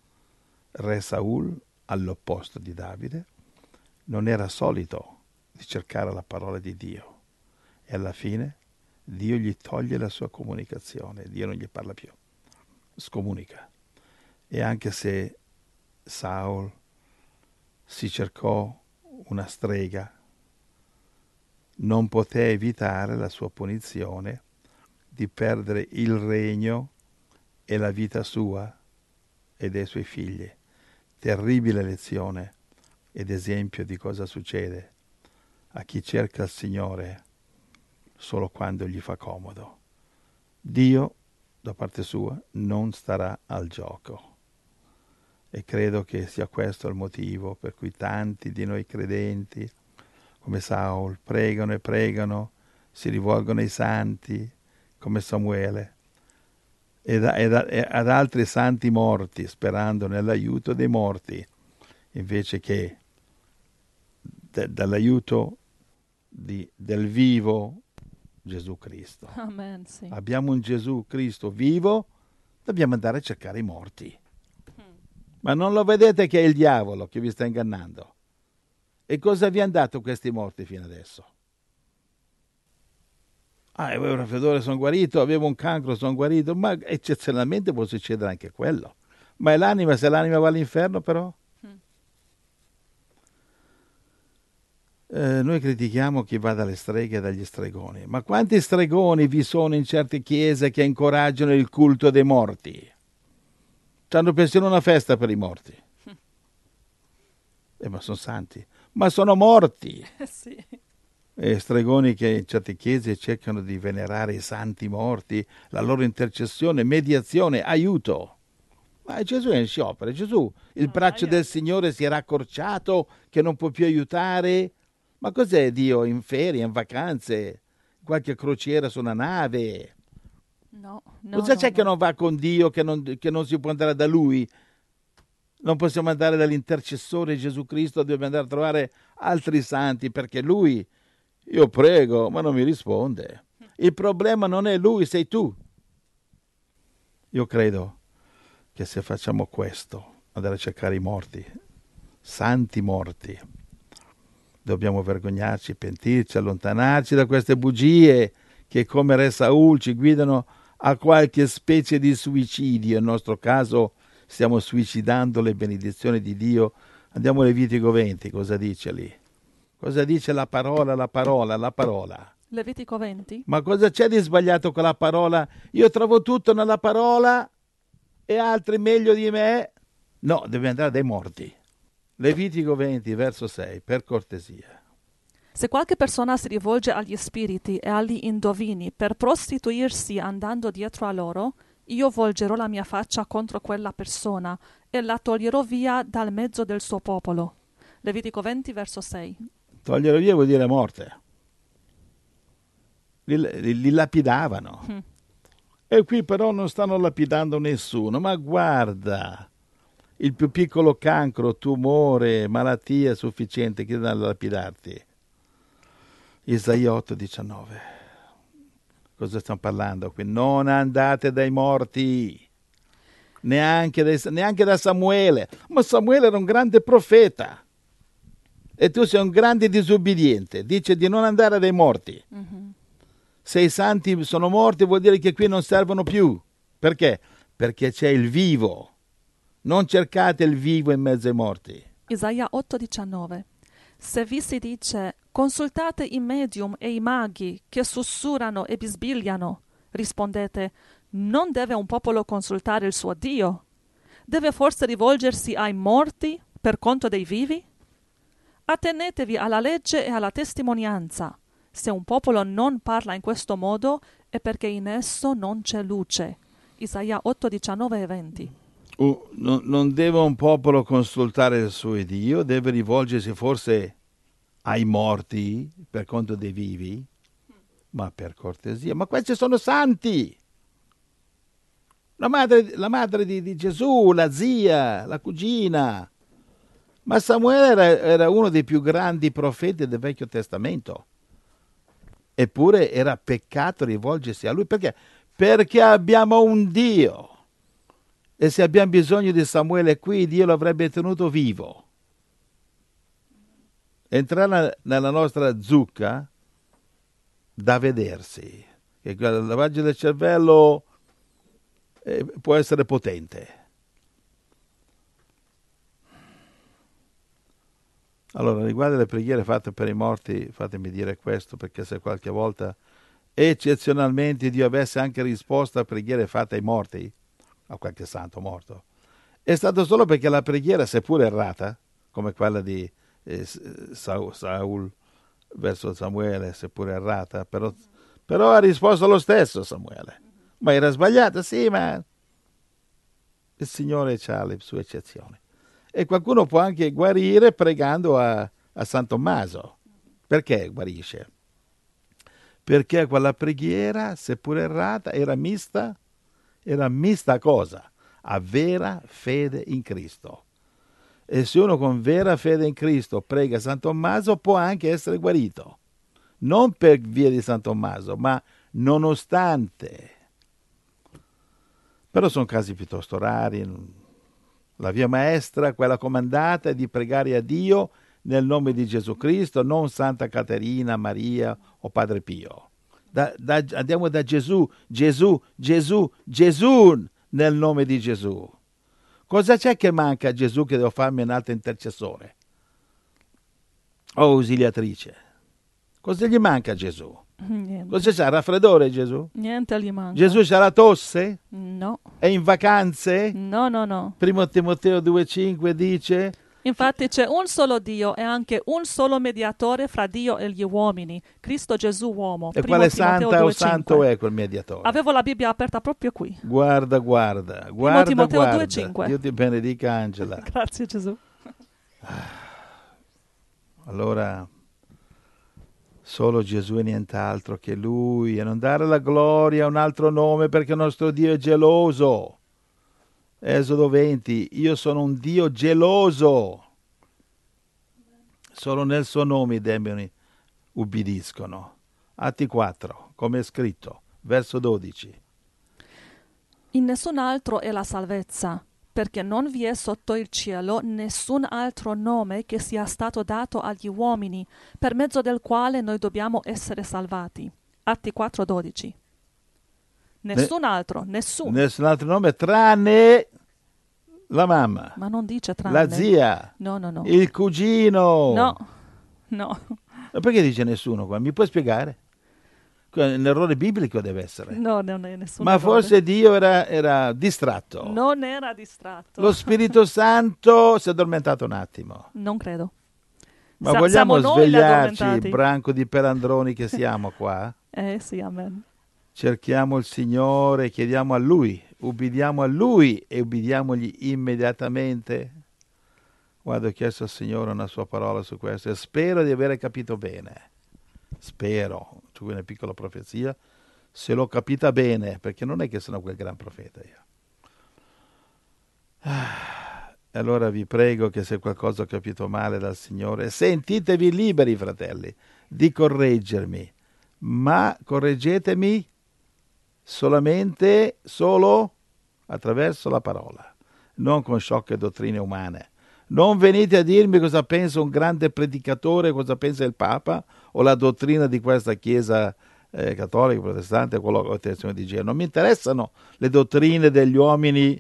Re Saul, all'opposto di Davide, non era solito di cercare la parola di Dio, e alla fine Dio gli toglie la sua comunicazione, Dio non gli parla più, scomunica. E anche se Saul si cercò una strega, non poté evitare la sua punizione di perdere il regno e la vita sua e dei suoi figli. Terribile lezione ed esempio di cosa succede a chi cerca il Signore solo quando gli fa comodo. Dio, da parte sua, non starà al gioco. E credo che sia questo il motivo per cui tanti di noi credenti, come Saul, pregano e pregano, si rivolgono ai santi, come Samuele, ed, ed, ed ad altri santi morti, sperando nell'aiuto dei morti, invece che de, dall'aiuto di, del vivo Gesù Cristo. Amen, sì. Abbiamo un Gesù Cristo vivo, dobbiamo andare a cercare i morti. Ma non lo vedete che è il diavolo che vi sta ingannando? E cosa vi hanno dato questi morti fino adesso? Ah, avevo un raffreddore, sono guarito, avevo un cancro, sono guarito, ma eccezionalmente può succedere anche quello. Ma è l'anima, se l'anima va all'inferno però? Mm. Eh, noi critichiamo chi va dalle streghe e dagli stregoni, ma quanti stregoni vi sono in certe chiese che incoraggiano il culto dei morti? Hanno persino una festa per i morti. Eh, ma sono santi. Ma sono morti. Sì. E stregoni che in certe chiese cercano di venerare i santi morti, la loro intercessione, mediazione, aiuto. Ma Gesù è in sciopero. Gesù, il No, braccio del Signore si era accorciato, che non può più aiutare. Ma cos'è Dio in ferie, in vacanze, qualche crociera su una nave? No, no, Cosa no, c'è no. che non va con Dio, che non, che non si può andare da Lui? Non possiamo andare dall'intercessore Gesù Cristo, dobbiamo andare a trovare altri santi, perché lui, io prego, ma non mi risponde. Il problema non è lui, sei tu. Io credo che se facciamo questo, andare a cercare i morti, santi morti, dobbiamo vergognarci, pentirci, allontanarci da queste bugie che come Re Saul ci guidano a qualche specie di suicidio. Nel nostro caso stiamo suicidando le benedizioni di Dio. Andiamo a Levitico venti, cosa dice lì? Cosa dice la parola, la parola, la parola? Levitico venti? Ma cosa c'è di sbagliato con la parola? Io trovo tutto nella parola e altri meglio di me? No, devi andare dai morti. Levitico venti, verso sei, per cortesia. Se qualche persona si rivolge agli spiriti e agli indovini per prostituirsi andando dietro a loro, io volgerò la mia faccia contro quella persona e la toglierò via dal mezzo del suo popolo. Levitico venti, verso sei. Togliere via vuol dire morte. Li, li, li lapidavano. Mm. E qui però non stanno lapidando nessuno, ma guarda, il più piccolo cancro, tumore, malattia sufficiente che danno a lapidarti. Isaia otto diciannove. Cosa stiamo parlando qui? Non andate dai morti, neanche, dai, neanche da Samuele. Ma Samuele era un grande profeta e tu sei un grande disubbidiente. Dice di non andare dai morti. Mm-hmm. Se i santi sono morti vuol dire che qui non servono più. Perché? Perché c'è il vivo. Non cercate il vivo in mezzo ai morti. Isaia otto diciannove. Se vi si dice consultate i medium e i maghi che sussurrano e bisbigliano, rispondete: non deve un popolo consultare il suo Dio? Deve forse rivolgersi ai morti per conto dei vivi? Attenetevi alla legge e alla testimonianza. Se un popolo non parla in questo modo è perché in esso non c'è luce. Isaia otto diciannove e venti. Uh, non, non deve un popolo consultare il suo Dio, deve rivolgersi forse ai morti per conto dei vivi, ma per cortesia. Ma questi sono santi. La madre, la madre di, di Gesù, la zia, la cugina. Ma Samuele era, era uno dei più grandi profeti del Vecchio Testamento. Eppure era peccato rivolgersi a lui. Perché? Perché abbiamo un Dio. E se abbiamo bisogno di Samuele qui, Dio lo avrebbe tenuto vivo. Entrare nella nostra zucca da vedersi. Che il lavaggio del cervello eh, può essere potente. Allora, riguardo alle preghiere fatte per i morti, fatemi dire questo, perché se qualche volta eccezionalmente Dio avesse anche risposto a preghiere fatte ai morti, a qualche santo morto, è stato solo perché la preghiera, seppur errata, come quella di eh, Saul, Saul verso Samuele, seppur errata, però, però ha risposto lo stesso Samuele. Ma era sbagliata, sì, ma il Signore ha le sue eccezioni. E qualcuno può anche guarire pregando a, a San Tommaso. Perché guarisce? Perché quella preghiera, seppur errata, era mista, era mista a cosa? A vera fede in Cristo. E se uno con vera fede in Cristo prega San Tommaso, può anche essere guarito. Non per via di San Tommaso, ma nonostante. Però sono casi piuttosto rari. La via maestra, quella comandata, è di pregare a Dio nel nome di Gesù Cristo, non Santa Caterina, Maria o Padre Pio. Da, da, andiamo da Gesù, Gesù, Gesù, Gesù nel nome di Gesù. Cosa c'è che manca a Gesù che devo farmi un altro intercessore o ausiliatrice? Cosa gli manca a Gesù? Niente. Cosa c'è? Raffreddore Gesù? Niente gli manca. Gesù c'ha la tosse? No. È in vacanze? No, no, no. Primo Timoteo due cinque dice: Infatti c'è un solo Dio e anche un solo mediatore fra Dio e gli uomini, Cristo Gesù uomo. E Primo quale Timoteo santa o due santo cinque. è quel mediatore? Avevo la Bibbia aperta proprio qui. Guarda, guarda, guarda, Timoteo guarda. due cinque. Dio ti benedica, Angela. Grazie Gesù. Allora, solo Gesù e nient'altro che Lui, e non dare la gloria a un altro nome, perché il nostro Dio è geloso. Esodo venti, io sono un Dio geloso. Solo nel suo nome i demoni ubbidiscono. Atti quattro, come è scritto, verso dodici. In nessun altro è la salvezza, perché non vi è sotto il cielo nessun altro nome che sia stato dato agli uomini, per mezzo del quale noi dobbiamo essere salvati. Atti quattro dodici. Nessun Ne- altro, nessuno. Nessun altro nome tranne la mamma, Ma non dice tranne. la zia, No, no, no. il cugino. No, no. Ma perché dice nessuno qua? Mi puoi spiegare? Que- Un errore biblico deve essere. No, non è nessun Ma errore. forse Dio era, era distratto. Non era distratto. Lo Spirito Santo si è addormentato un attimo. Non credo. Ma Sa- vogliamo siamo noi gli svegliarci, addormentati. branco di pelandroni che siamo qua? Eh sì, amen. Cerchiamo il Signore, chiediamo a Lui, ubbidiamo a Lui e ubbidiamogli immediatamente. Guarda, ho chiesto al Signore una sua parola su questo e spero di aver capito bene. Spero, c'è una piccola profezia, se l'ho capita bene, perché non è che sono quel gran profeta io. Ah, allora vi prego che se qualcosa ho capito male dal Signore, sentitevi liberi, fratelli, di correggermi, ma correggetemi solamente, solo attraverso la parola, non con sciocche dottrine umane. Non venite a dirmi cosa pensa un grande predicatore, cosa pensa il Papa o la dottrina di questa Chiesa eh, cattolica, protestante, quello che ho intenzione di dire. Non mi interessano le dottrine degli uomini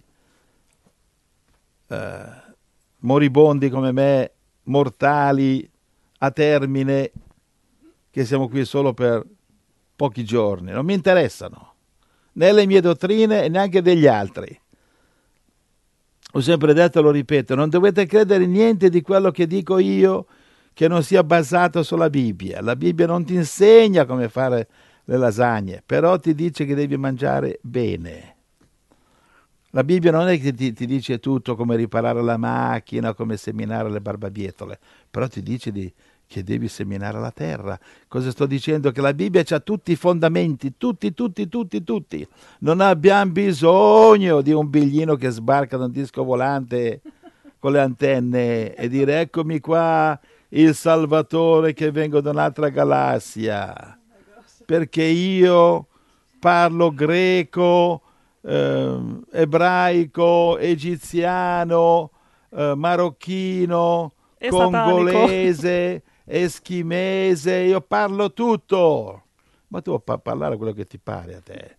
eh, moribondi come me, mortali, a termine, che siamo qui solo per pochi giorni. Non mi interessano, né le mie dottrine e neanche degli altri. Ho sempre detto e lo ripeto, non dovete credere niente di quello che dico io che non sia basato sulla Bibbia. La Bibbia non ti insegna come fare le lasagne, però ti dice che devi mangiare bene. La Bibbia non è che ti, ti dice tutto, come riparare la macchina, come seminare le barbabietole, però ti dice di, che devi seminare la terra. Cosa sto dicendo? Che la Bibbia ha tutti i fondamenti, tutti, tutti, tutti, tutti. Non abbiamo bisogno di un biglino che sbarca da un disco volante con le antenne e dire eccomi qua il Salvatore che vengo da un'altra galassia, perché io parlo greco, eh, ebraico, egiziano, eh, marocchino, È congolese, eschimese, io parlo tutto. Ma tu puoi parlare quello che ti pare a te.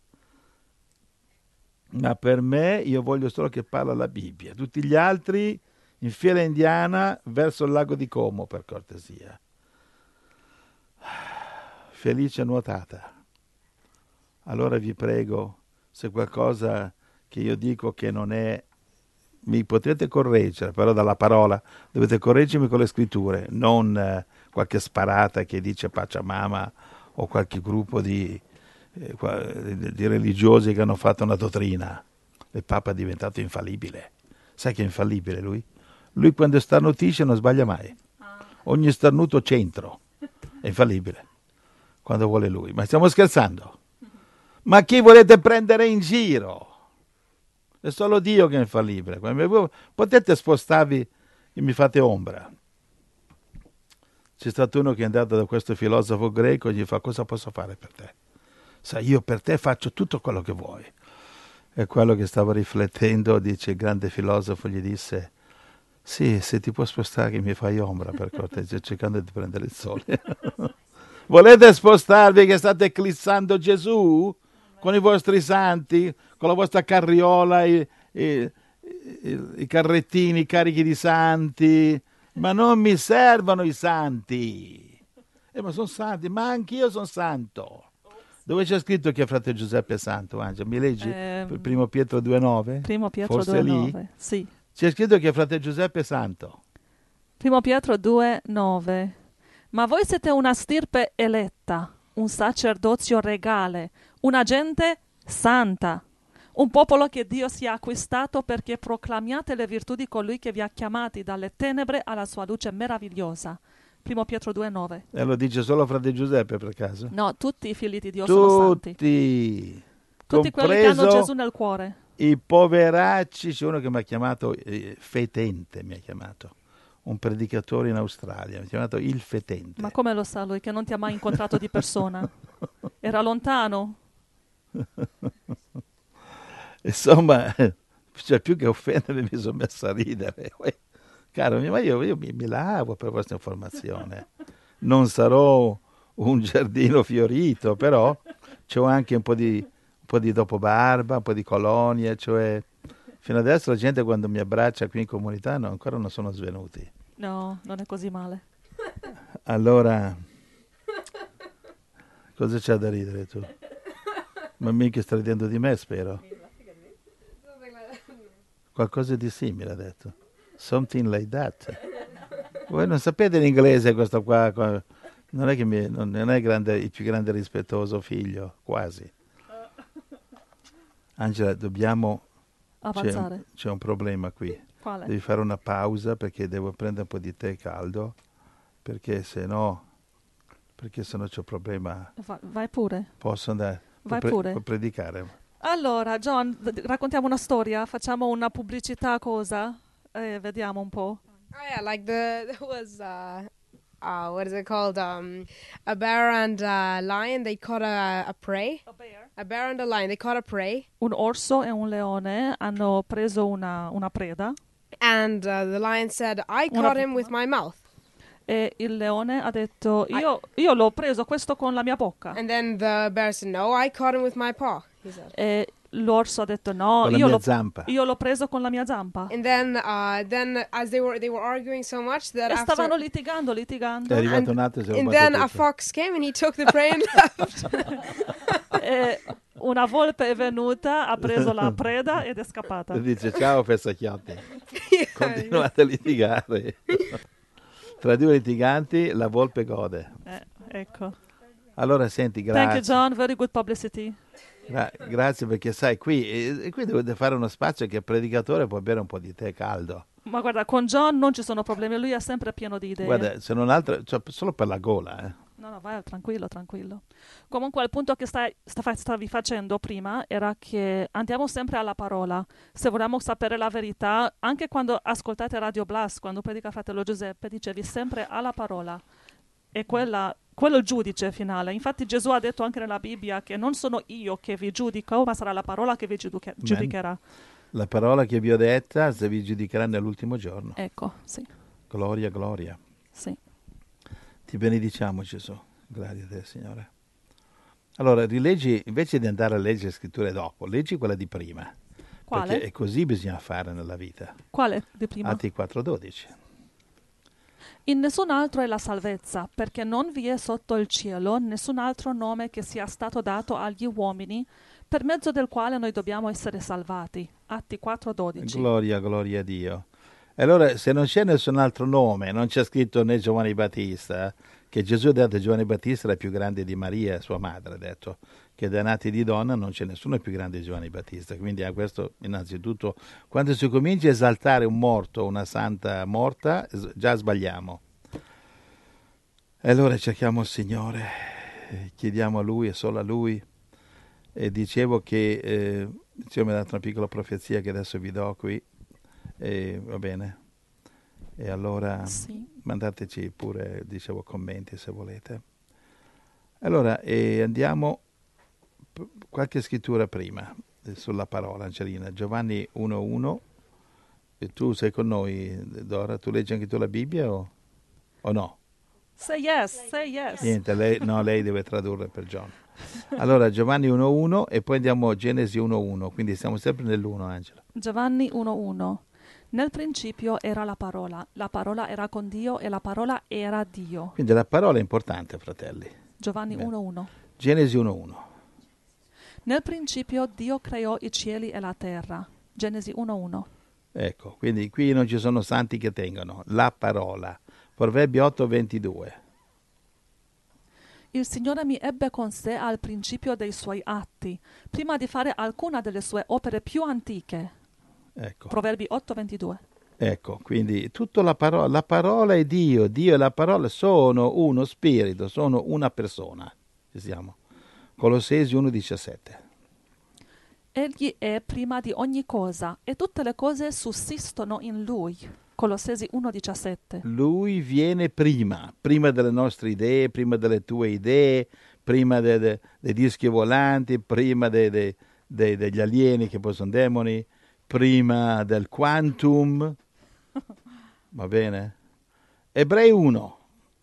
Ma per me io voglio solo che parla la Bibbia. Tutti gli altri in fila indiana verso il lago di Como, per cortesia. Felice nuotata. Allora vi prego, se qualcosa che io dico che non è, mi potete correggere, però dalla parola dovete correggermi con le scritture, non eh, qualche sparata che dice Pachamama o qualche gruppo di, eh, di, di religiosi che hanno fatto una dottrina. Il Papa è diventato infallibile. Sai che è infallibile lui? Lui quando starnutisce non sbaglia mai. Ogni starnuto centro. È infallibile. Quando vuole lui. Ma stiamo scherzando? Ma chi volete prendere in giro? È solo Dio che è infallibile. Voi potete spostarvi e mi fate ombra. C'è stato uno che è andato da questo filosofo greco e gli fa: cosa posso fare per te? Sai, io per te faccio tutto quello che vuoi. E quello che stava riflettendo, dice il grande filosofo, gli disse: sì, se ti può spostare che mi fai ombra, per cortesia, cercando di prendere il sole. Volete spostarvi che state eclissando Gesù con i vostri santi, con la vostra carriola, i, i, i, i carrettini carichi di santi? Ma non mi servono i santi. Eh, ma sono santi, ma anch'io sono santo. Dove c'è scritto che frate Giuseppe è santo, Angela? Mi leggi? Ehm, Primo Pietro due nove? Primo Pietro Forse due lì? nove. Sì. C'è scritto che frate Giuseppe è santo. Primo Pietro due nove. Ma voi siete una stirpe eletta, un sacerdozio regale, una gente santa, un popolo che Dio si è acquistato perché proclamiate le virtù di colui che vi ha chiamati dalle tenebre alla sua luce meravigliosa. Primo Pietro due nove. E lo dice solo frate Giuseppe per caso? No, tutti i figli di Dio sono santi. Tutti. Tutti quelli che hanno Compreso- Gesù nel cuore. i poveracci, c'è uno che mi ha chiamato eh, fetente, mi ha chiamato, un predicatore in Australia, mi ha chiamato il fetente. Ma come lo sa lui che non ti ha mai incontrato di persona? Era lontano? Insomma, cioè, più che offendere mi sono messo a ridere. Caro mio, ma io, io mi, mi lavo per questa informazione. Non sarò un giardino fiorito, però c'ho anche un po' di, un po' di dopobarba, un po' di colonia, cioè fino adesso la gente quando mi abbraccia qui in comunità no, ancora non sono svenuti. No, non è così male. Allora, cosa c'è da ridere tu? Ma mica stai ridendo di me, spero. Qualcosa di simile ha detto. Something like that. Voi non sapete l'inglese questo qua, qua. Non è che mi, non è grande, il più grande rispettoso figlio, quasi. Angela, dobbiamo... Avanzare. C'è, c'è un problema qui. Quale? Devi fare una pausa perché devo prendere un po' di tè caldo, perché se no, perché se no c'è un problema. Va, vai pure. Posso andare? Vai Può pure. Può predicare. Allora, John, d- raccontiamo una storia, facciamo una pubblicità cosa? Eh, vediamo un po'. Oh yeah, like the there was uh, uh what is it called? Um, a bear and a lion. They caught a, a prey. A bear. A bear and a lion. They caught a prey, Un orso e un leone hanno preso una, una preda and uh, the lion said, "I Una caught him vittima. with my mouth." e il leone ha detto io, io l'ho preso questo con la mia bocca. And then the bear said, "No, I caught him with my paw." He said. E l'orso ha detto no, Con la io mia l'ho, zampa. io l'ho preso con la mia zampa. And then, uh, then as they were they were arguing so much that E stavano after, litigando, È litigando. arrivato and, un altro e si è and rubato then a tutto. fox came and he took the prey and left. E una volpe è venuta, ha preso la preda ed è scappata. E dice ciao fessacchiotti. Yeah. Continuate a litigare. Tra due litiganti la volpe gode. Eh, ecco. Allora senti, Thank you, grazie. John. Very good publicity. Gra- grazie perché sai, qui, eh, qui dovete fare uno spazio che il predicatore può bere un po' di tè caldo. Ma guarda, con John non ci sono problemi, lui è sempre pieno di idee. Guarda, se non altro, cioè, solo per la gola. Eh. No, no, vai tranquillo, tranquillo. Comunque il punto che stai, sta- stavi facendo prima era che andiamo sempre alla parola. Se vogliamo sapere la verità, anche quando ascoltate Radio Blast, quando predica fratello Giuseppe, dicevi sempre alla parola. E quella, quello è il giudice finale. Infatti Gesù ha detto anche nella Bibbia che non sono io che vi giudico, ma sarà la parola che vi giudica- giudicherà. La parola che vi ho detta se vi giudicherà nell'ultimo giorno. Ecco, sì, Gloria, gloria. sì. Ti benediciamo Gesù. Grazie a te, Signore. Allora, rileggi, invece di andare a leggere le scritture dopo, leggi quella di prima. Quale? Perché è così bisogna fare nella vita. Quale di prima? Atti quattro dodici. In nessun altro è la salvezza, perché non vi è sotto il cielo nessun altro nome che sia stato dato agli uomini, per mezzo del quale noi dobbiamo essere salvati. Atti quattro dodici. Gloria, gloria a Dio. E allora, se non c'è nessun altro nome, non c'è scritto né Giovanni Battista, che Gesù ha detto Giovanni Battista era più grande di Maria, sua madre, ha detto che da nati di donna non c'è nessuno più grande di Giovanni Battista. Quindi a questo, innanzitutto, quando si comincia a esaltare un morto, una santa morta, s- già sbagliamo. E allora cerchiamo il Signore, eh, chiediamo a Lui e solo a Lui. E dicevo che eh, il Signore mi ha dato una piccola profezia che adesso vi do qui. E va bene. E allora Sì. mandateci pure, dicevo, commenti se volete. Allora, e andiamo p- qualche scrittura prima eh, sulla parola, Angelina. Giovanni uno uno. E tu sei con noi, Dora? Tu leggi anche tu la Bibbia o, o no? Say yes, say yes. Niente, lei, no, lei deve tradurre per John. Allora, Giovanni uno uno e poi andiamo a Genesi uno uno, quindi siamo sempre nell'uno, Angela. Giovanni uno uno. Nel principio era la parola, la parola era con Dio e la parola era Dio. Quindi la parola è importante, fratelli. Giovanni Bene. uno uno. Genesi uno uno. Nel principio Dio creò i cieli e la terra. Genesi uno uno. Ecco, quindi qui non ci sono santi che tengono la parola. Proverbi otto ventidue. Il Signore mi ebbe con sé al principio dei suoi atti, prima di fare alcuna delle sue opere più antiche. Ecco, Proverbi otto ventidue. ecco, quindi tutta la parola, la parola è Dio, Dio e la parola sono uno spirito, sono una persona. Ci siamo. Colossesi uno diciassette. Egli è prima di ogni cosa e tutte le cose sussistono in lui. Colossesi uno diciassette. Lui viene prima, prima delle nostre idee, prima delle tue idee, prima de- de- dei dischi volanti, prima de- de- de- degli alieni che poi sono demoni, prima del quantum. Va bene? Ebrei uno,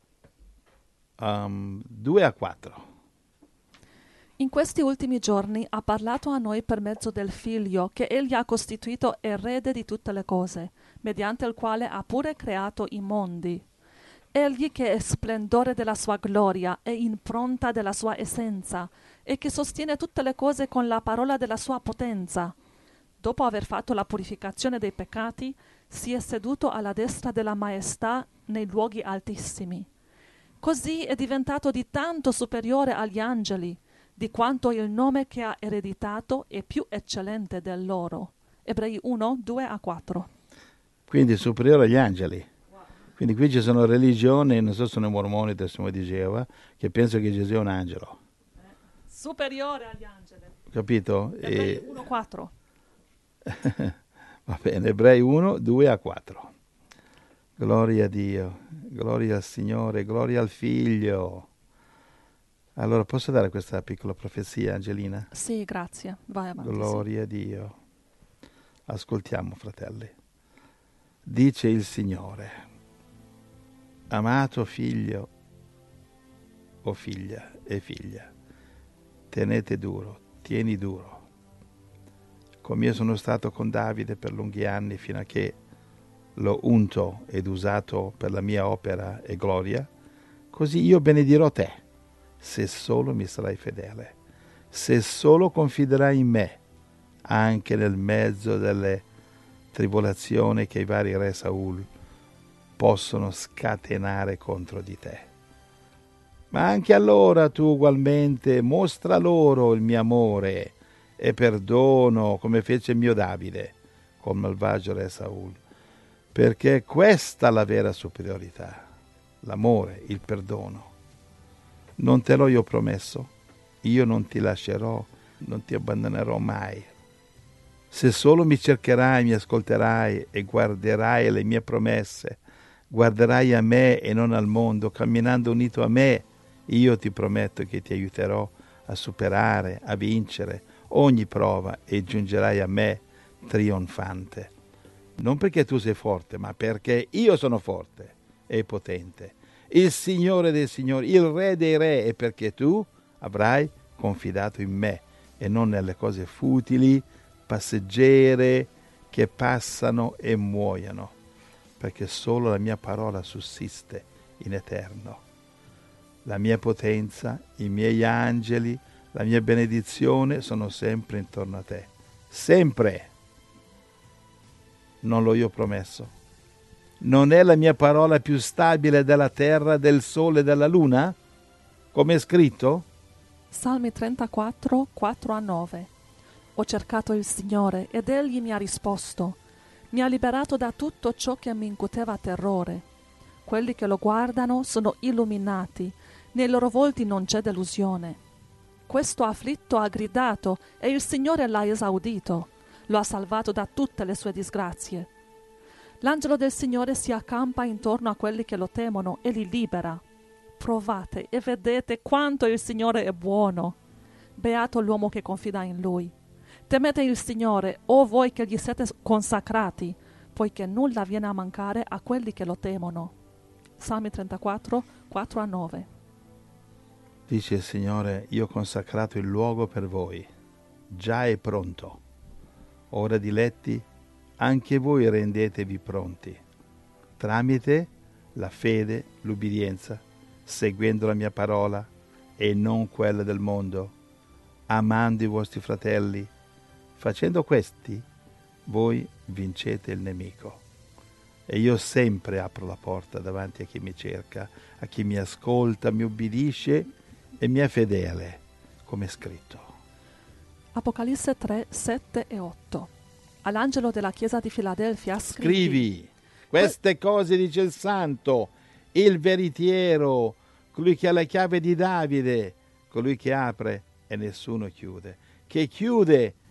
um, due a quattro. In questi ultimi giorni ha parlato a noi per mezzo del Figlio, che egli ha costituito erede di tutte le cose, mediante il quale ha pure creato i mondi. Egli che è splendore della sua gloria e impronta della sua essenza, e che sostiene tutte le cose con la parola della sua potenza. Dopo aver fatto la purificazione dei peccati, si è seduto alla destra della maestà nei luoghi altissimi. Così è diventato di tanto superiore agli angeli, di quanto il nome che ha ereditato è più eccellente del loro. Ebrei uno, due a quattro. Quindi superiore agli angeli. Quindi qui ci sono religioni, non so se sono mormoni, testimoni di Geova, che pensano che Gesù è un angelo. Superiore agli angeli. Capito? Ebrei E... uno, quattro. Va bene, Ebrei uno, due a quattro. Gloria a Dio, gloria al Signore, gloria al Figlio. Allora, posso dare questa piccola profezia, Angelina? Sì, grazie. Vai avanti. Gloria a Dio. Ascoltiamo, fratelli. Dice il Signore, amato figlio o figlia e figlia, tenete duro, tieni duro. Come io sono stato con Davide per lunghi anni fino a che l'ho unto ed usato per la mia opera e gloria, così io benedirò te, se solo mi sarai fedele, se solo confiderai in me, anche nel mezzo delle tribolazioni che i vari re Saul possono scatenare contro di te. Ma anche allora tu ugualmente mostra loro il mio amore e perdono, come fece il mio Davide col malvagio re Saul, perché questa è la vera superiorità, l'amore, il perdono. Non te l'ho io promesso, io non ti lascerò, non ti abbandonerò mai. Se solo mi cercherai, mi ascolterai e guarderai le mie promesse, guarderai a me e non al mondo, camminando unito a me, io ti prometto che ti aiuterò a superare, a vincere ogni prova e giungerai a me trionfante. Non perché tu sei forte, ma perché io sono forte e potente, il Signore dei Signori, il Re dei Re, e perché tu avrai confidato in me e non nelle cose futili, passeggere, che passano e muoiono, perché solo la mia parola sussiste in eterno. La mia potenza, i miei angeli, la mia benedizione sono sempre intorno a te. Sempre. Non l'ho io promesso. Non è la mia parola più stabile della terra, del sole e della luna? Come è scritto? Salmi trentaquattro, quattro a nove. Ho cercato il Signore ed Egli mi ha risposto. Mi ha liberato da tutto ciò che mi incuteva terrore. Quelli che lo guardano sono illuminati, nei loro volti non c'è delusione. Questo afflitto ha gridato e il Signore l'ha esaudito. Lo ha salvato da tutte le sue disgrazie. L'angelo del Signore si accampa intorno a quelli che lo temono e li libera. Provate e vedete quanto il Signore è buono. Beato l'uomo che confida in Lui. Temete il Signore, o voi che gli siete consacrati, poiché nulla viene a mancare a quelli che lo temono. Salmi trentaquattro, quattro a nove. Dice il Signore, io ho consacrato il luogo per voi, già è pronto. Ora diletti, anche voi rendetevi pronti, tramite la fede, l'ubbidienza, seguendo la mia parola e non quella del mondo, amando i vostri fratelli. Facendo questi, voi vincete il nemico. E io sempre apro la porta davanti a chi mi cerca, a chi mi ascolta, mi ubbidisce e mi è fedele, come è scritto. Apocalisse tre, sette e otto. All'angelo della chiesa di Filadelfia scrivi: Scrivi, queste cose dice il Santo, il veritiero, colui che ha la chiave di Davide, colui che apre e nessuno chiude, che chiude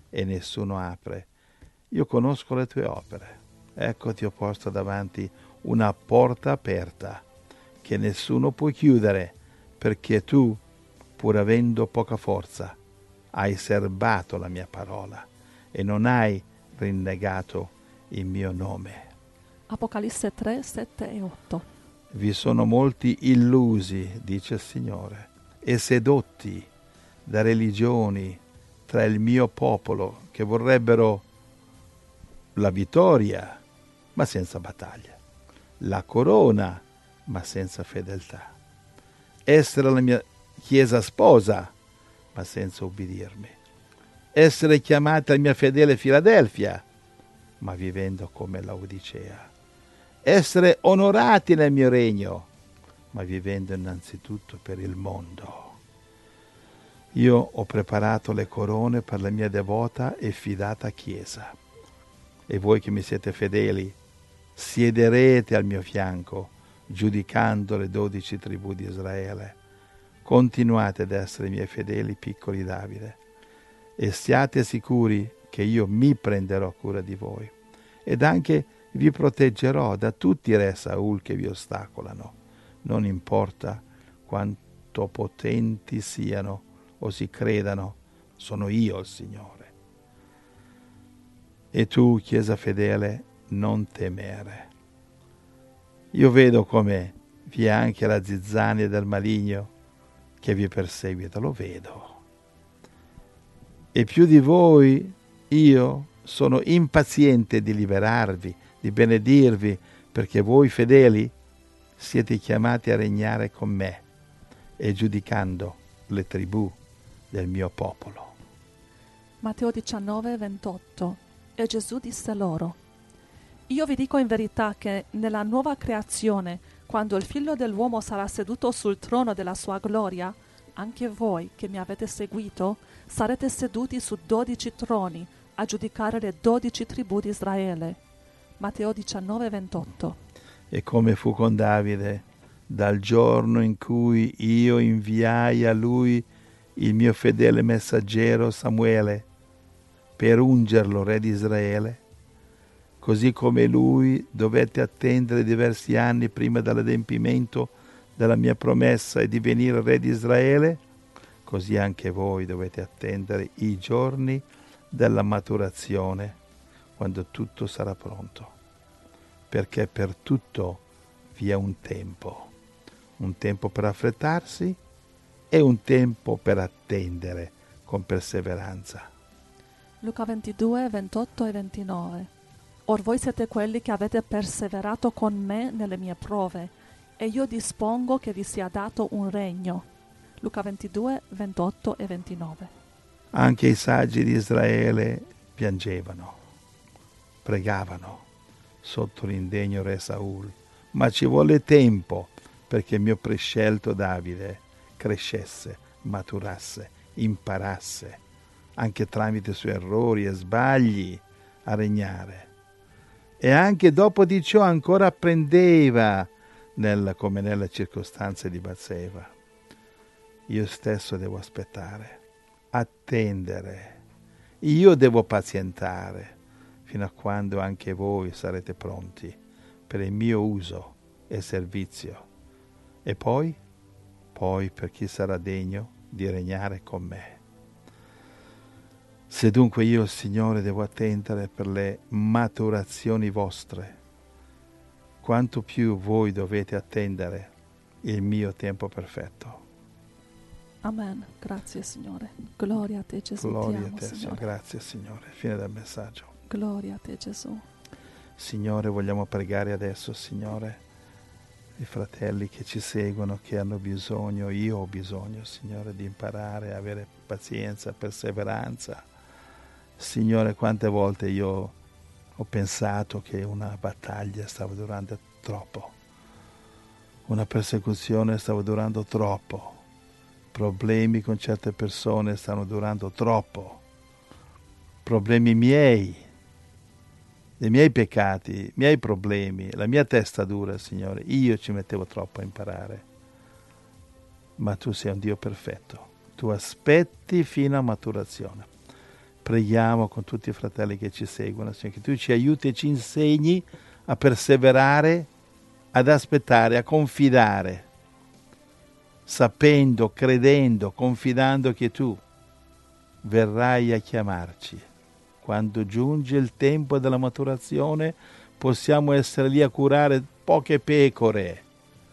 e nessuno apre. Io conosco le tue opere. Ecco ti ho posto davanti una porta aperta che nessuno può chiudere, perché tu, pur avendo poca forza, hai serbato la mia parola e non hai rinnegato il mio nome. Apocalisse tre, sette e otto. Vi sono molti illusi, dice il Signore, e sedotti da religioni tra il mio popolo che vorrebbero la vittoria, ma senza battaglia, la corona, ma senza fedeltà, essere la mia chiesa sposa, ma senza ubbidirmi, essere chiamata la mia fedele Filadelfia, ma vivendo come Laodicea, essere onorati nel mio regno, ma vivendo innanzitutto per il mondo. Io ho preparato le corone per la mia devota e fidata Chiesa, e voi che mi siete fedeli siederete al mio fianco, giudicando le dodici tribù di Israele. Continuate ad essere i miei fedeli piccoli Davide, e siate sicuri che io mi prenderò cura di voi, ed anche vi proteggerò da tutti i re Saul che vi ostacolano, non importa quanto potenti siano o si credano, sono io il Signore. E tu, Chiesa fedele, non temere. Io vedo come vi è anche la zizzania del maligno che vi perseguita, lo vedo. E più di voi io sono impaziente di liberarvi, di benedirvi, perché voi fedeli siete chiamati a regnare con me e giudicando le tribù del mio popolo. Matteo diciannove, ventotto. E Gesù disse loro: Io vi dico in verità che nella nuova creazione, quando il Figlio dell'uomo sarà seduto sul trono della sua gloria, anche voi che mi avete seguito sarete seduti su dodici troni a giudicare le dodici tribù di Israele. Matteo diciannove, ventotto. E come fu con Davide, dal giorno in cui io inviai a lui il mio fedele messaggero Samuele per ungerlo re di Israele, così come lui dovette attendere diversi anni prima dell'adempimento della mia promessa e di venire re di Israele, così anche voi dovete attendere i giorni della maturazione, quando tutto sarà pronto, perché per tutto vi è un tempo, un tempo per affrettarsi e un tempo per attendere con perseveranza. Luca ventidue, ventotto e ventinove. Or voi siete quelli che avete perseverato con me nelle mie prove, e io dispongo che vi sia dato un regno. Luca ventidue, ventotto e ventinove. Anche i saggi di Israele piangevano, pregavano sotto l'indegno re Saul, ma ci volle tempo perché il mio prescelto Davide crescesse, maturasse, imparasse, anche tramite i suoi errori e sbagli, a regnare. E anche dopo di ciò ancora apprendeva, nella, come nelle circostanze di Batseba. Io stesso devo aspettare, attendere. Io devo pazientare fino a quando anche voi sarete pronti per il mio uso e servizio. E poi, poi per chi sarà degno di regnare con me. Se dunque io, Signore, devo attendere per le maturazioni vostre, quanto più voi dovete attendere il mio tempo perfetto. Amen. Grazie, Signore. Gloria a te, Gesù. Gloria Ti amo, a te, Signore. grazie, Signore. Fine del messaggio. Gloria a te, Gesù. Signore, vogliamo pregare adesso, Signore, i fratelli che ci seguono, che hanno bisogno, io ho bisogno, Signore, di imparare a avere pazienza, perseveranza. Signore, quante volte io ho pensato che una battaglia stava durando troppo, una persecuzione stava durando troppo, problemi con certe persone stanno durando troppo, problemi miei, dei miei peccati, i miei problemi, la mia testa dura, Signore, io ci mettevo troppo a imparare, ma tu sei un Dio perfetto, tu aspetti fino a maturazione. Preghiamo con tutti i fratelli che ci seguono, Signore, che tu ci aiuti e ci insegni a perseverare, ad aspettare, a confidare, sapendo, credendo, confidando che tu verrai a chiamarci. Quando giunge il tempo della maturazione, possiamo essere lì a curare poche pecore,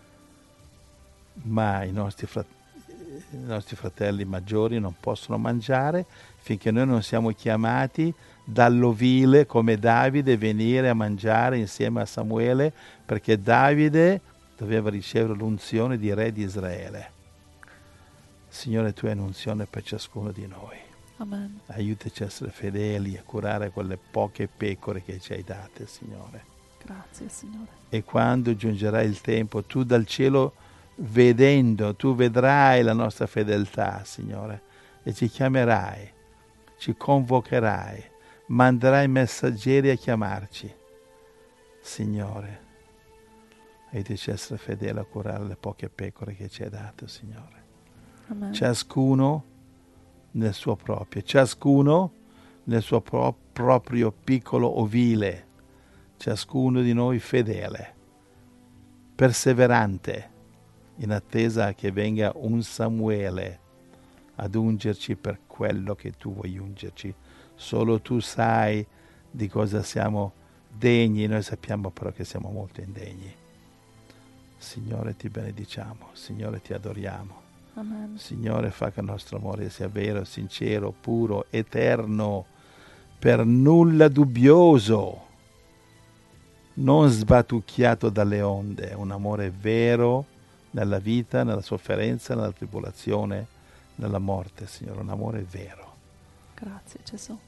ma i nostri, frat- i nostri fratelli maggiori non possono mangiare finché noi non siamo chiamati dall'ovile come Davide venire a mangiare insieme a Samuele, perché Davide doveva ricevere l'unzione di re di Israele. Signore, tu hai un'unzione per ciascuno di noi. Amen. Aiutaci a essere fedeli, a curare quelle poche pecore che ci hai date, Signore. Grazie, Signore. E quando giungerà il tempo, tu dal cielo vedendo, tu vedrai la nostra fedeltà, Signore, e ci chiamerai, ci convocherai, manderai messaggeri a chiamarci. Signore, aiutaci a essere fedeli a curare le poche pecore che ci hai dato, Signore. Amen. Ciascuno nel suo proprio, ciascuno nel suo pro- proprio piccolo ovile, ciascuno di noi fedele, perseverante, in attesa che venga un Samuele ad ungerci per quello che tu vuoi ungerci. Solo tu sai di cosa siamo degni, noi sappiamo però che siamo molto indegni. Signore, ti benediciamo, Signore, ti adoriamo. Amen. Signore, fa che il nostro amore sia vero, sincero, puro, eterno, per nulla dubbioso, non sbatucchiato dalle onde, un amore vero nella vita, nella sofferenza, nella tribolazione, nella morte, Signore, un amore vero. Grazie, Gesù.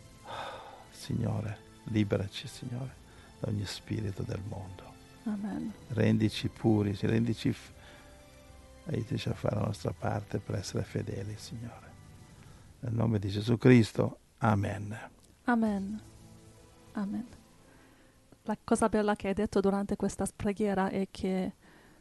Signore, liberaci, Signore, da ogni spirito del mondo. Amen. Rendici puri, rendici f- aiutaci a fare la nostra parte per essere fedeli, Signore. Nel nome di Gesù Cristo, amen. Amen. Amen. La cosa bella che hai detto durante questa preghiera è che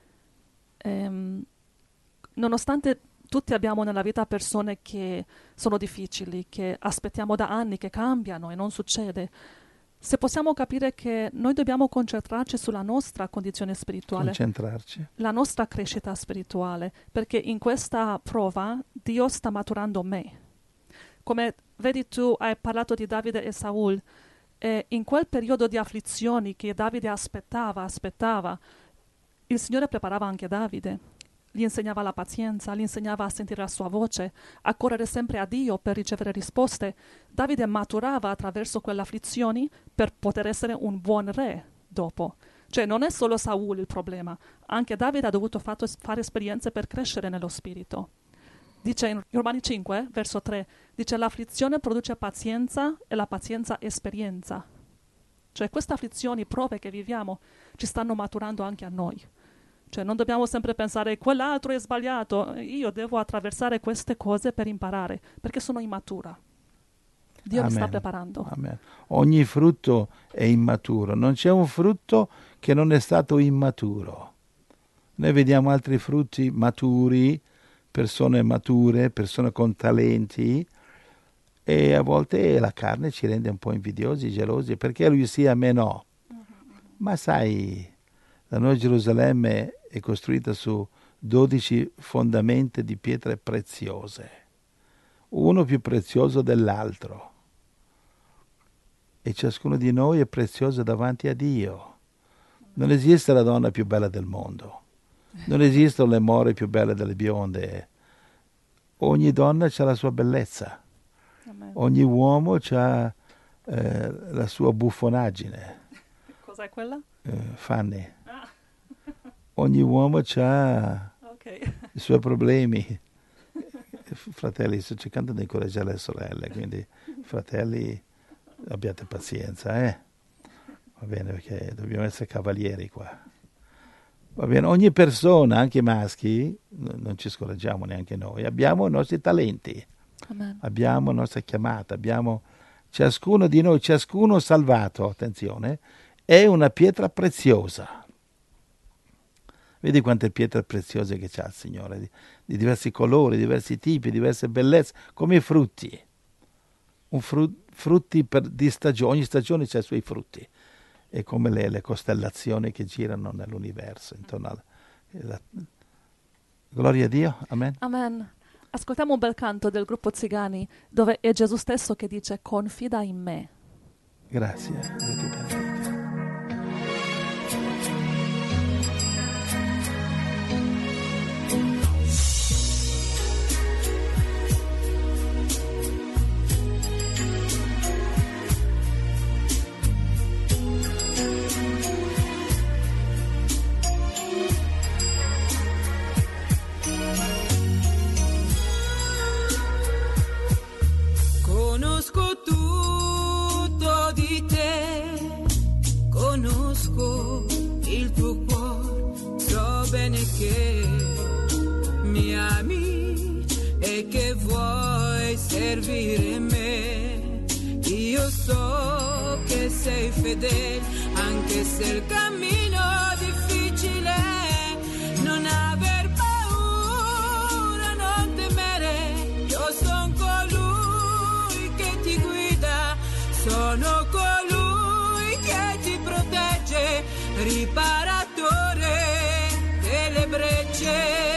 ehm, nonostante tutti abbiamo nella vita persone che sono difficili, che aspettiamo da anni, che cambiano e non succede, se possiamo capire che noi dobbiamo concentrarci sulla nostra condizione spirituale, Concentrarci. la nostra crescita spirituale, perché in questa prova Dio sta maturando me. Come vedi, tu hai parlato di Davide e Saul, e in quel periodo di afflizioni che Davide aspettava, aspettava, il Signore preparava anche Davide, gli insegnava la pazienza, gli insegnava a sentire la sua voce, a correre sempre a Dio per ricevere risposte. Davide maturava attraverso quelle afflizioni per poter essere un buon re dopo. Cioè non è solo Saul il problema, anche Davide ha dovuto fatto, fare esperienze per crescere nello spirito. Dice in Romani cinque, verso tre, dice l'afflizione produce pazienza e la pazienza esperienza. Cioè queste afflizioni, prove che viviamo, ci stanno maturando anche a noi. Cioè non dobbiamo sempre pensare quell'altro è sbagliato, io devo attraversare queste cose per imparare, perché sono immatura. Dio mi sta preparando. Amen. Ogni frutto è immaturo, non c'è un frutto che non è stato immaturo. Noi vediamo altri frutti maturi, persone mature, persone con talenti, e a volte la carne ci rende un po' invidiosi, gelosi, perché lui sì, a me no. Ma sai, la Nuova Gerusalemme è costruita su dodici fondamenti di pietre preziose, uno più prezioso dell'altro, e ciascuno di noi è prezioso davanti a Dio. Non esiste la donna più bella del mondo, non esistono le more più belle delle bionde. Ogni donna ha la sua bellezza. Amen. Ogni uomo ha eh, la sua buffonaggine. Cos'è quella? Eh, Fanny. Ah. Ogni uomo ha Ok. i suoi problemi. Fratelli, sto cercando di incoraggiare le sorelle, quindi fratelli, abbiate pazienza, eh? Va bene, perché dobbiamo essere cavalieri qua. Va bene, ogni persona, anche i maschi, non ci scoraggiamo neanche noi, abbiamo i nostri talenti, Amen. abbiamo la nostra chiamata, abbiamo ciascuno di noi, ciascuno salvato, attenzione, è una pietra preziosa. Vedi quante pietre preziose che c'ha il Signore, di, di diversi colori, diversi tipi, diverse bellezze, come i frutti. un fru- frutti per, di stagione, ogni stagione c'ha i suoi frutti. È come le, le costellazioni che girano nell'universo intorno alla, la, gloria a Dio, amen. Amen. Ascoltiamo un bel canto del gruppo Zigani dove è Gesù stesso che dice confida in me. Grazie. Dio ti benedica. Conosco tutto di te, conosco il tuo cuore, so bene che mi ami e che vuoi servire me. Io so che sei fedele, anche se il cammino è difficile. Non aver paura, non temere, io sono colui che ti guida, sono colui che ti protegge, riparatore delle brecce.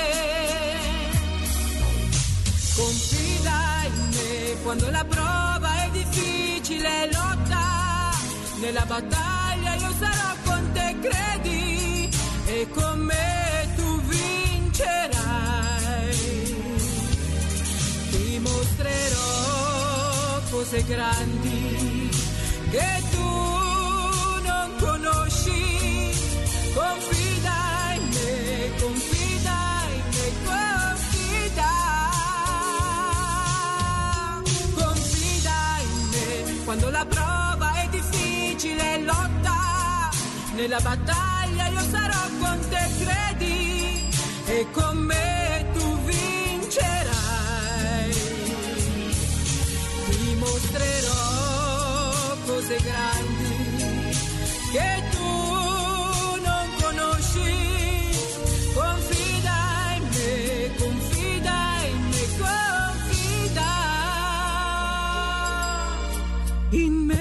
Confida in me quando la prova è difficile, lotta nella battaglia, io sarò con te, credi, e con me tu vincerai. Ti mostrerò cose grandi che tu non conosci. Confida in me, confida in me, confida. Confida in me quando la prova è difficile, lotta nella battaglia, io sarò con te, credi, e con me tu vincerai. Ti mostrerò cose grandi che tu non conosci. Confida in me, confida in me, confida in me.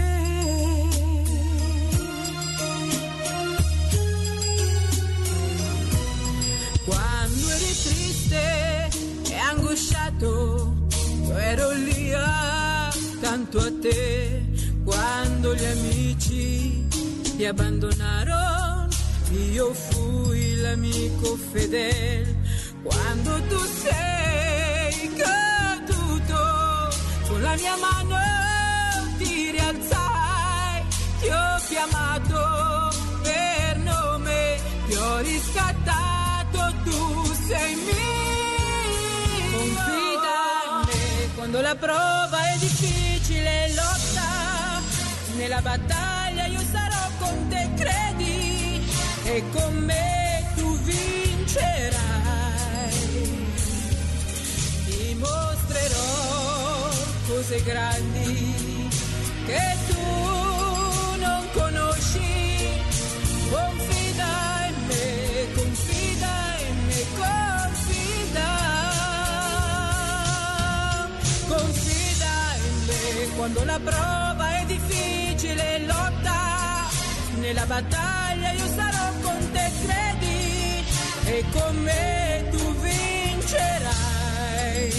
Quando eri triste e angosciato, io ero lì accanto a te. Quando gli amici ti abbandonarono, io fui l'amico fedele. Quando tu sei caduto, con la mia mano ti rialzai, ti ho chiamato per nome, ti ho riscattato, tu sei mio. Confida in me quando la prova è difficile, lotta nella battaglia, io sarò con te, credi, e con me tu vincerai. Ti mostrerò cose grandi che tu non conosci. Confida in me, confida in me, confida. Confida in me quando la prova è difficile, lotta nella battaglia, io sarò con te, credi, e con me tu vincerai.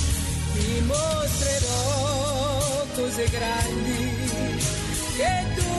Ti mostrerò cose grandi che tu